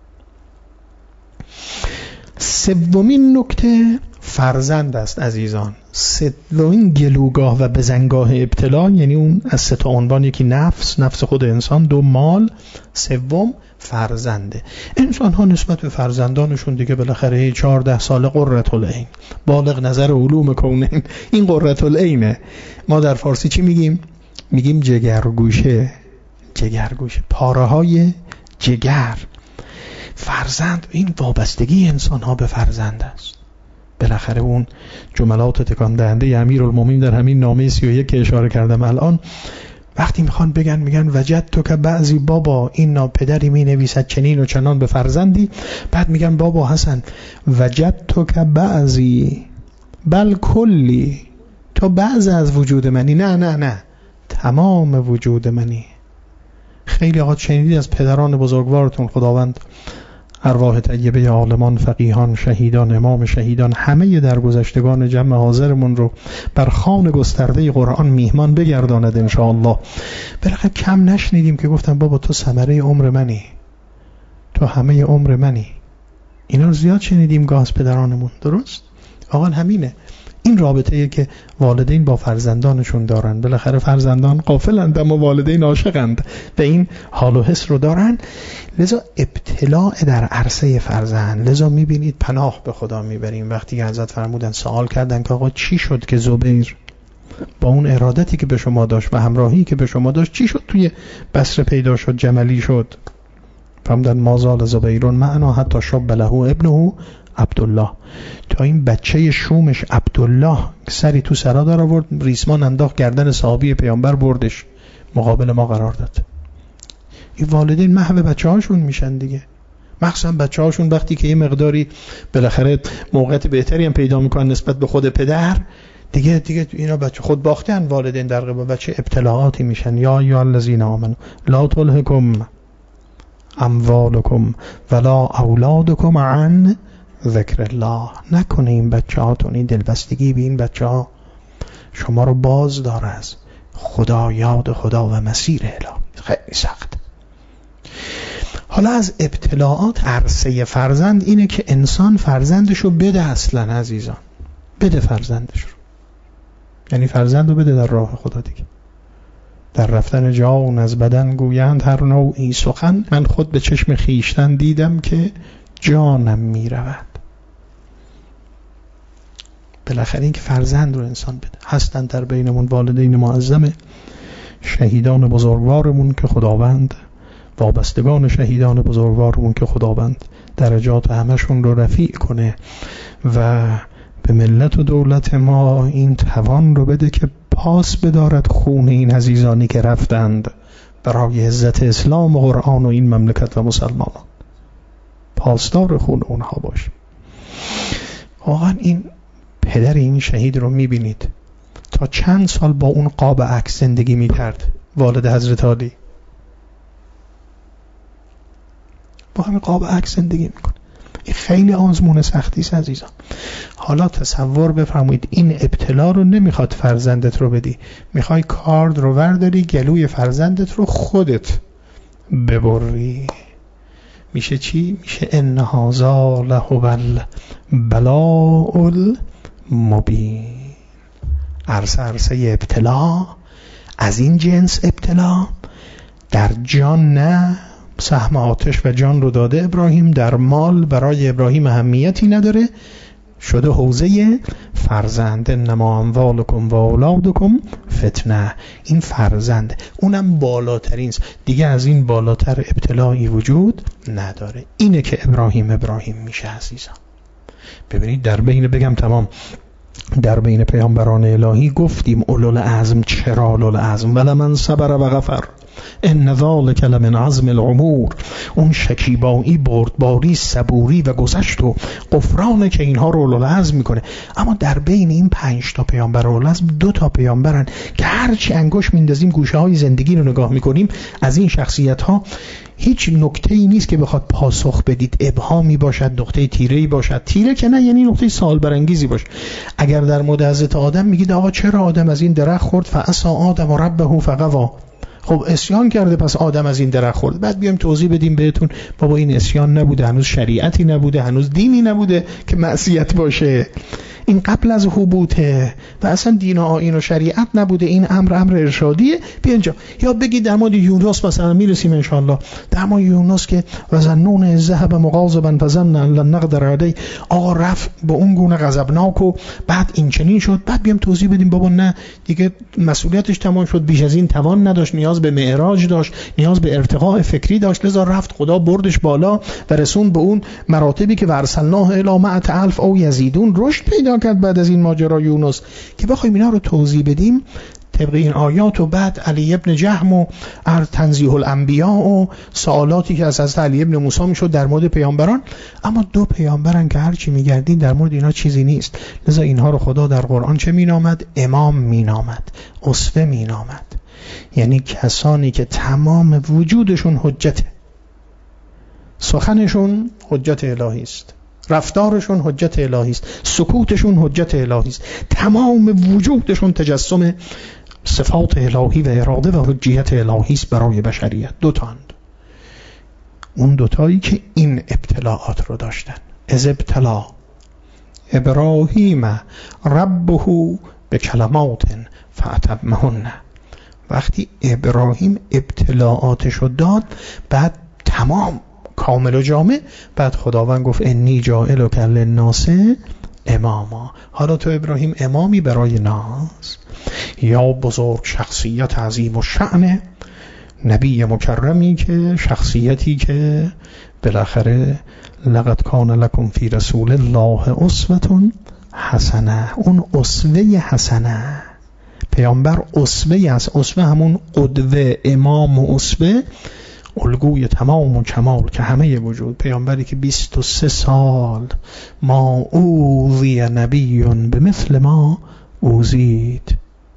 سومین نکته فرزند است عزیزان. سومین گلوگاه و بزنگاه ابتلا، یعنی اون از سه تا عنوان، یکی نفس خود انسان، دو مال، سوم فرزنده. انسان ها نسبت به فرزندانشون دیگه بالاخره 14 ساله قرة العین، بالغ نظر علوم کونین، این قرة العینه. ما در فارسی چی میگیم؟ میگیم جگرگوشه، پاره های جگر. فرزند، این وابستگی انسان ها به فرزند است. بالاخره اون جملات تکان دهنده امیرالمومنین در همین نامه 31 که اشاره کردم الان، وقتی میخوان میگن وجدت که بعضی بابا این پدری می نویسد چنین و چنان به فرزندی، بعد میگن بابا حسن وجدت که بعضی بل کلی، تو بعض از وجود منی. نه تمام وجود منی. خیلی آقا شنیدید از پدران بزرگوارتون، خداوند ارواح طیبه عالمان، فقیهان، شهیدان، امام شهیدان، همه درگذشتگان جمع حاضرمون رو بر خوان گسترده قرآن میهمان بگرداند انشاءالله. بالاخره کم نشنیدیم که گفتن بابا تو ثمره عمر منی، تو همه عمر منی. اینا رو زیاد شنیدیم گاه از پدرانمون. درست؟ آقا همینه. این رابطه‌ای که والدین با فرزندانشون دارن، بالاخره فرزندان غافلند اما والدین عاشقند و این حال و حس رو دارن. لذا ابتلاع در عرصه فرزند. لذا میبینید پناه به خدا میبریم وقتی که حضرت فرمودن، سوال کردن که آقا چی شد که زبیر با اون ارادتی که به شما داشت و همراهی که به شما داشت چی شد توی بصره پیدا شد، جملی شد؟ فرمودن ما زال زبیرون معنا حتی شب له ابنه عبدالله، تا این بچه شومش عبدالله سری تو سرا در آورد، ریسمان انداخت گردن صحابی پیامبر بردش مقابل ما قرار داد. این والدین محو بچه هاشون میشن دیگه، مخصوصا بچه هاشون وقتی که یه مقداری بالاخره موقعیت بهتری هم پیدا میکنن نسبت به خود پدر، دیگه اینا بچه خود باختن. والدین در قبال بچه ابتلاعاتی میشن. یا الذین آمنوا لا تلهکم اموالکم ولا اولادکم عن ذکر الله. نکنه این بچه هاتون، این دلبستگی به این بچه ها شما رو باز داره از خدا، یاد خدا و مسیر الهی. خیلی سخت. حالا از ابتلاعات عرصه فرزند اینه که انسان فرزندش رو بده. اصلا عزیزان بده فرزندش رو، یعنی فرزند رو بده در راه خدا دیگه. در رفتن جان از بدن گویند هر نوعی سخن، من خود به چشم خیشتن دیدم که جانم می رود. بالاخره این که فرزند رو انسان بده. هستن در بینمون والدین معظم، شهیدان بزرگوارمون که خداوند، وابستگان شهیدان بزرگوارمون که خداوند درجات همشون رو رفیع کنه و به ملت و دولت ما این توان رو بده که پاس بدارد خون این عزیزانی که رفتند برای عزت اسلام و قرآن و این مملکت و مسلمانان. پاسدار خون اونها باشیم. واقعا این پدر این شهید رو میبینید تا چند سال با اون قاب عکس زندگی میکرد، والد حضرت علی با همین قاب عکس زندگی میکنه. این خیلی آزمون سختی است عزیزان. حالا تصور بفرمایید این ابتلا رو نمیخواد فرزندت رو بدی، میخوای کارد رو ورداری گلوی فرزندت رو خودت ببری. میشه چی؟ میشه ان هذا لهو البلاء المبین. عرصه ابتلا، از این جنس ابتلا در جان نه، سهم آتش و جان رو داده ابراهیم، در مال برای ابراهیم اهمیتی نداره، شده حوزه فرزند. انما اموالکم و اولادکم فتنه. این فرزند اونم بالاترین، دیگه از این بالاتر ابتلایی وجود نداره. اینه که ابراهیم میشه عزیزان. ببینید در بین، بگم تمام، در بین پیامبران الهی گفتیم اولوالعزم. چرا اولوالعزم؟ ولمن صبر و غفر ان ذلک لمن عزم الامور. اون شکیبایی، بردباری، صبوری و گذشت و غفرانه که اینها رو اولوالعزم میکنه. اما در بین این 5 تا پیامبر اولوالعزم 2 تا پیامبرن که هرچی انگشت میندازیم گوشه های زندگی رو نگاه میکنیم، از این شخصیت ها هیچ نکته‌ای نیست که بخواد پاسخ بدید، ابهامی باشد، نقطه تیره‌ای باشد. تیره که نه، یعنی نقطه سوال برانگیزی باشه. اگر در مورد حضرت آدم میگید آقا چرا آدم از این درخت خورد؟ فعصی آدم ربه فغوا. خب عصیان کرده، پس آدم از این درخت خورد. بعد بیایم توضیح بدیم بهتون بابا این عصیان نبوده، هنوز شریعتی نبوده، هنوز دینی نبوده که معصیت باشه. این قبل از هبوطه و اصلا دین و آیین و شریعت نبوده، این امر ارشادیه. بیا اینجا. یا بگید در مورد یونس مثلا، میرسیم ان شاء الله، در مورد یونس که وزنون ذهب مغاضبا فظن ان لن نقدر علیه، آقا رفت به اون گونه غضبناک و بعد این چنین شد. بعد بیام توضیح بدیم بابا نه دیگه مسئولیتش تمام شد، بیش از این توان نداشت، نیاز به معراج داشت، نیاز به ارتقاء فکری داشت، لذا رفت خدا بردش بالا و رسون به اون مراتبی که ورسلناه الی 100,000 او یزیدون. رشد پیدا کرد بعد از این ماجرا یونس. که بخوایم اینا رو توضیح بدیم طبق این آیات و بعد علی ابن جهم و تنزیه الانبیاء و سوالاتی که از حضرت علی ابن موسی میشد در مورد پیامبران. اما 2 پیامبرن که هرچی میگردین در مورد اینا چیزی نیست، لذا اینها رو خدا در قرآن چه مینامد؟ امام مینامد، اسوه مینامد. یعنی کسانی که تمام وجودشون حجته، سخنشون حجت الهی است، رفتارشون حجت الهی است، سکوتشون حجت الهی است، تمام وجودشون تجسم صفات الهی و اراده و حجیت الهی است برای بشریت. 2 تاند. اون 2 تایی که این ابتلاعات رو داشتن. از ابتلا ابراهیم ربه به کلمات فاتمهن. وقتی ابراهیم ابتلاعاتش رو داد، بعد تمام کامل و جامع، بعد خداوند گفت انی جاعلک للناس اماما. حالا تو ابراهیم امامی برای ناس. یا بزرگ شخصیت عظیم و شأن نبی مکرمی که شخصیتی که بالاخره لقد کان لکم فی رسول الله اسوة حسنه. اون اسوه حسنه، پیامبر اسوه است. اسوه همون قدوه، امام و اسوه، الگوی تمام و کمال که همه وجود. پیامبری که 23 سال ما اوذی نبی به مثل ما اوذید.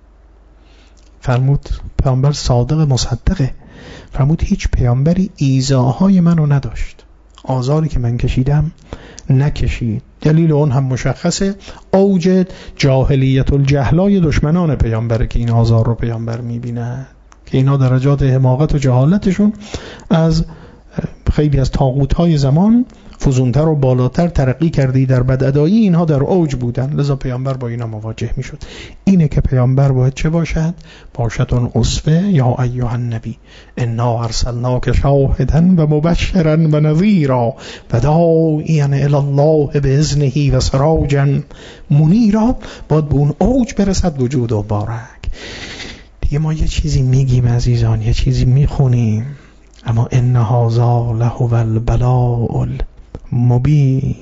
فرمود پیامبر صادق مصدقه، فرمود هیچ پیامبری ایذاهای منو نداشت، آزاری که من کشیدم نکشید. دلیل اون هم مشخصه، اوج جاهلیت الجهلای دشمنان پیامبره که این آزار رو پیامبر میبینه، که اینا درجات حماقت و جهالتشون از خیلی از طاغوت‌های زمان فزونتر و بالاتر ترقی کرده در بدادایی، اینها در اوج بودن، لذا پیامبر با اینا مواجه میشد. اینه که پیامبر باید چه باشد؟ باشد اون اسوه. یا ایها النبی انا ارسلناک شاهدا و مبشرا و نذیرا و داعیا الی الله باذنه و سراجا منیرا. باید به اون اوج برسد وجود و بارک. دیگه ما یه چیزی میگیم عزیزان، یه چیزی میخونیم، اما ان هذا لهو البلاء المبین.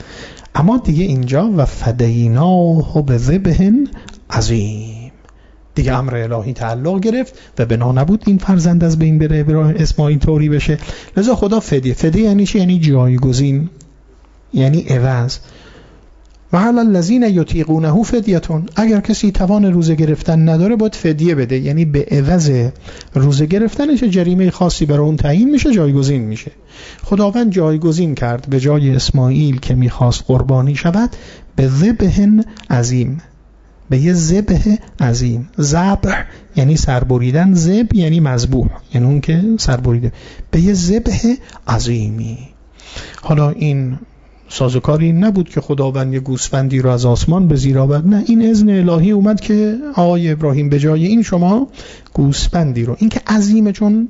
اما دیگه اینجا و فدیناه بذبح عظیم، دیگه امر الهی تعلق گرفت و بنا نبود این فرزند از بین بره، اسماعیل طوری بشه. لذا خدا فدیه یعنی چی؟ یعنی جایگزین، یعنی عوض. و علی الذین یطیقونه فدیه، اگر کسی توان روزه گرفتن نداره باید فدیه بده، یعنی به عوض روزه گرفتنش جریمه خاصی برای اون تعیین میشه، جایگزین میشه. خداوند جایگزین کرد به جای اسماعیل که میخواست قربانی شود به ذبح عظیم، به یه ذبح عظیم. ذبح یعنی سربریدن، ذبح یعنی مذبوح، یعنی اون که سربریده، به یه ذبح عظیمی. حالا این سازوکاری نبود که خداوند یه گوسفندی رو از آسمان به زیر آورد، نه، این اذن الهی اومد که آقای ابراهیم به جای این شما گوسفندی رو، این که عظیمه چون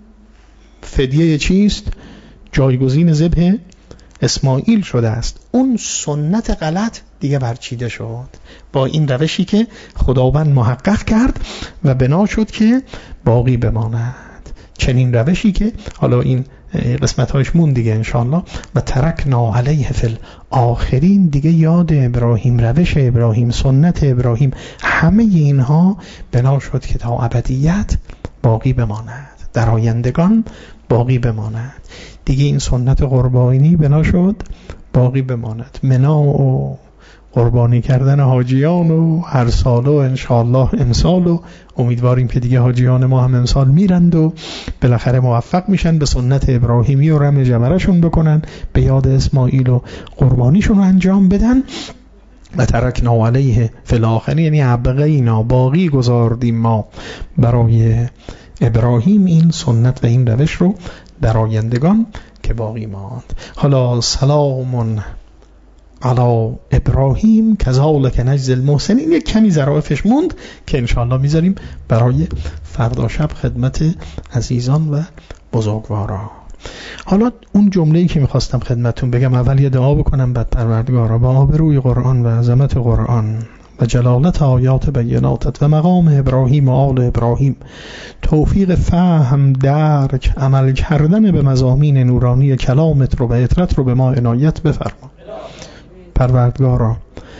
فدیه چیست؟ جایگزین ذبح اسماعیل شده است. اون سنت غلط دیگه برچیده شد با این روشی که خداوند محقق کرد و بنا شد که باقی بماند، چنین روشی که حالا این قسمت هایش مون دیگه انشاءالله. و ترکنا علیه فی الاخرین، دیگه یاد ابراهیم، روش ابراهیم، سنت ابراهیم، همه اینها بنا شد که تا ابدیت باقی بماند، در آیندگان باقی بماند. دیگه این سنت قربانی بنا شد باقی بماند. منا و قربانی کردن حاجیان و هر سال و انشاءالله امسال، و امیدواریم که دیگه حاجیان ما هم امسال میرند و بالاخره موفق میشن به سنت ابراهیمی و رمی جمرشون بکنن، به یاد اسماعیل و قربانیشون رو انجام بدن. و ترکنا علیه فی الاخرین، یعنی ابقینا، باقی گذاردیم ما برای ابراهیم این سنت و این روش رو در آیندگان که باقی ماند. حالا سلام علی ابراهیم کذالک نجزی المحسنین، یک کمی ظرافش موند که انشاءالله میذاریم برای فردا شب خدمت عزیزان و بزرگوارا. حالا اون جمله‌ای که میخواستم خدمتون بگم، اول یه دعا بکنم، بعد پروردگارا با آبروی قرآن و عظمت قرآن و جلالت آیات بیناتت و مقام ابراهیم و آل ابراهیم توفیق فهم، درک، عمل کردن به مضامین نورانی کلامت رو و اطرت رو به ما عنایت بفرما. پروردگارا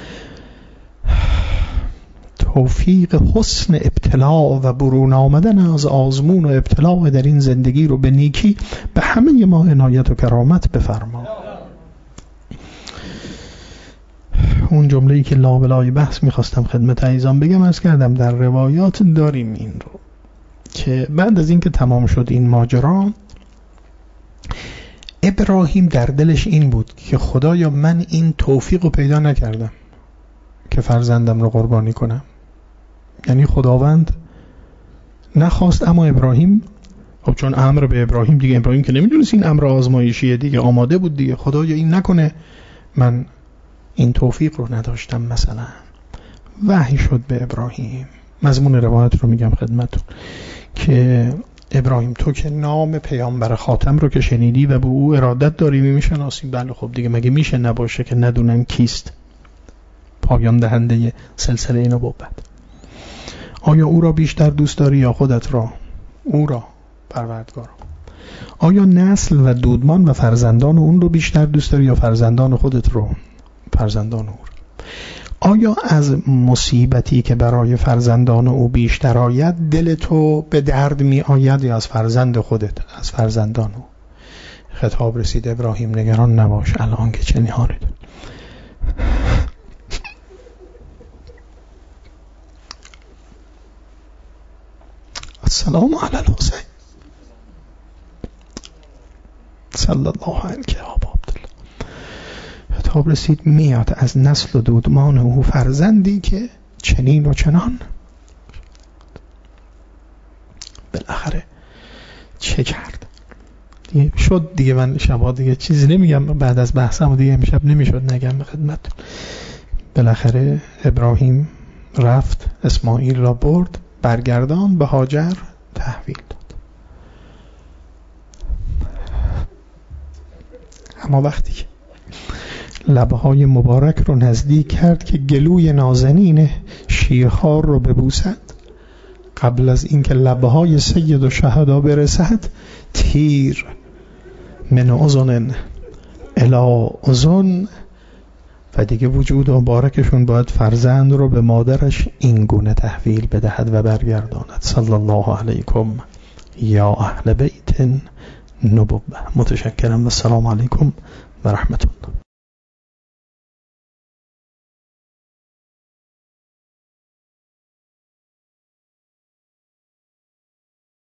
توفیق حسن ابتلاع و برون آمدن از آزمون و ابتلاع در این زندگی رو به نیکی به همه ما عنایت و کرامت بفرما. اون جمله‌ای که لابلای بحث میخواستم خدمت عزیزان بگم، از کردم در روایات داریم این رو که بعد از این که تمام شد این ماجرا، ابراهیم در دلش این بود که خدایا من این توفیق رو پیدا نکردم که فرزندم رو قربانی کنم. یعنی خداوند نخواست، اما ابراهیم خب چون امر به ابراهیم دیگه، ابراهیم که نمیدونست این امر آزمایشیه دیگه، آماده بود دیگه، خدایا این نکنه من این توفیق رو نداشتم. مثلا وحی شد به ابراهیم، مضمون روایت رو میگم خدمتون، که ابراهیم تو که نام پیامبر خاتم رو که شنیدی و به او ارادت داری میشناسی، بله خب دیگه مگه میشه نباشه که ندونن کیست پایان دهنده سلسله نبوت؟ آیا او را بیشتر دوست داری یا خودت را؟ او را، پروردگار. آیا نسل و دودمان و فرزندان اون رو بیشتر دوست داری یا فرزندان خودت رو؟ فرزندان او. آیا از مصیبتی که برای فرزندان او بیشتر آید دل تو به درد می آید یا از فرزند خودت، از فرزندان او؟ خطاب رسید ابراهیم نگران نباش الان که چنین حالی داری. السلام علی الحسین صلی الله علیه و عبدالله. خطاب رسید میاد از نسل و دودمان او فرزندی که چنین و چنان. بالاخره چه کرد دیگه؟ شد دیگه. من شبا دیگه چیزی نمیگم، بعد از بحثم دیگه امشب نمیشد نگم به خدمت. بالاخره ابراهیم رفت اسماعیل را برد، برگردان به هاجر تحویل داد. اما وقتی که لبهای مبارک رو نزدیک کرد که گلوی نازنین شیرخوار رو ببوسد، قبل از اینکه لبهای سید و شهدا برسد، تیر من اذن الی اذن و دیگه وجود مبارکشون باید فرزند رو به مادرش این گونه تحویل بدهد و برگرداند. صلی الله علیکم یا اهل بیت نبوه. متشکرم و السلام علیکم و رحمت الله.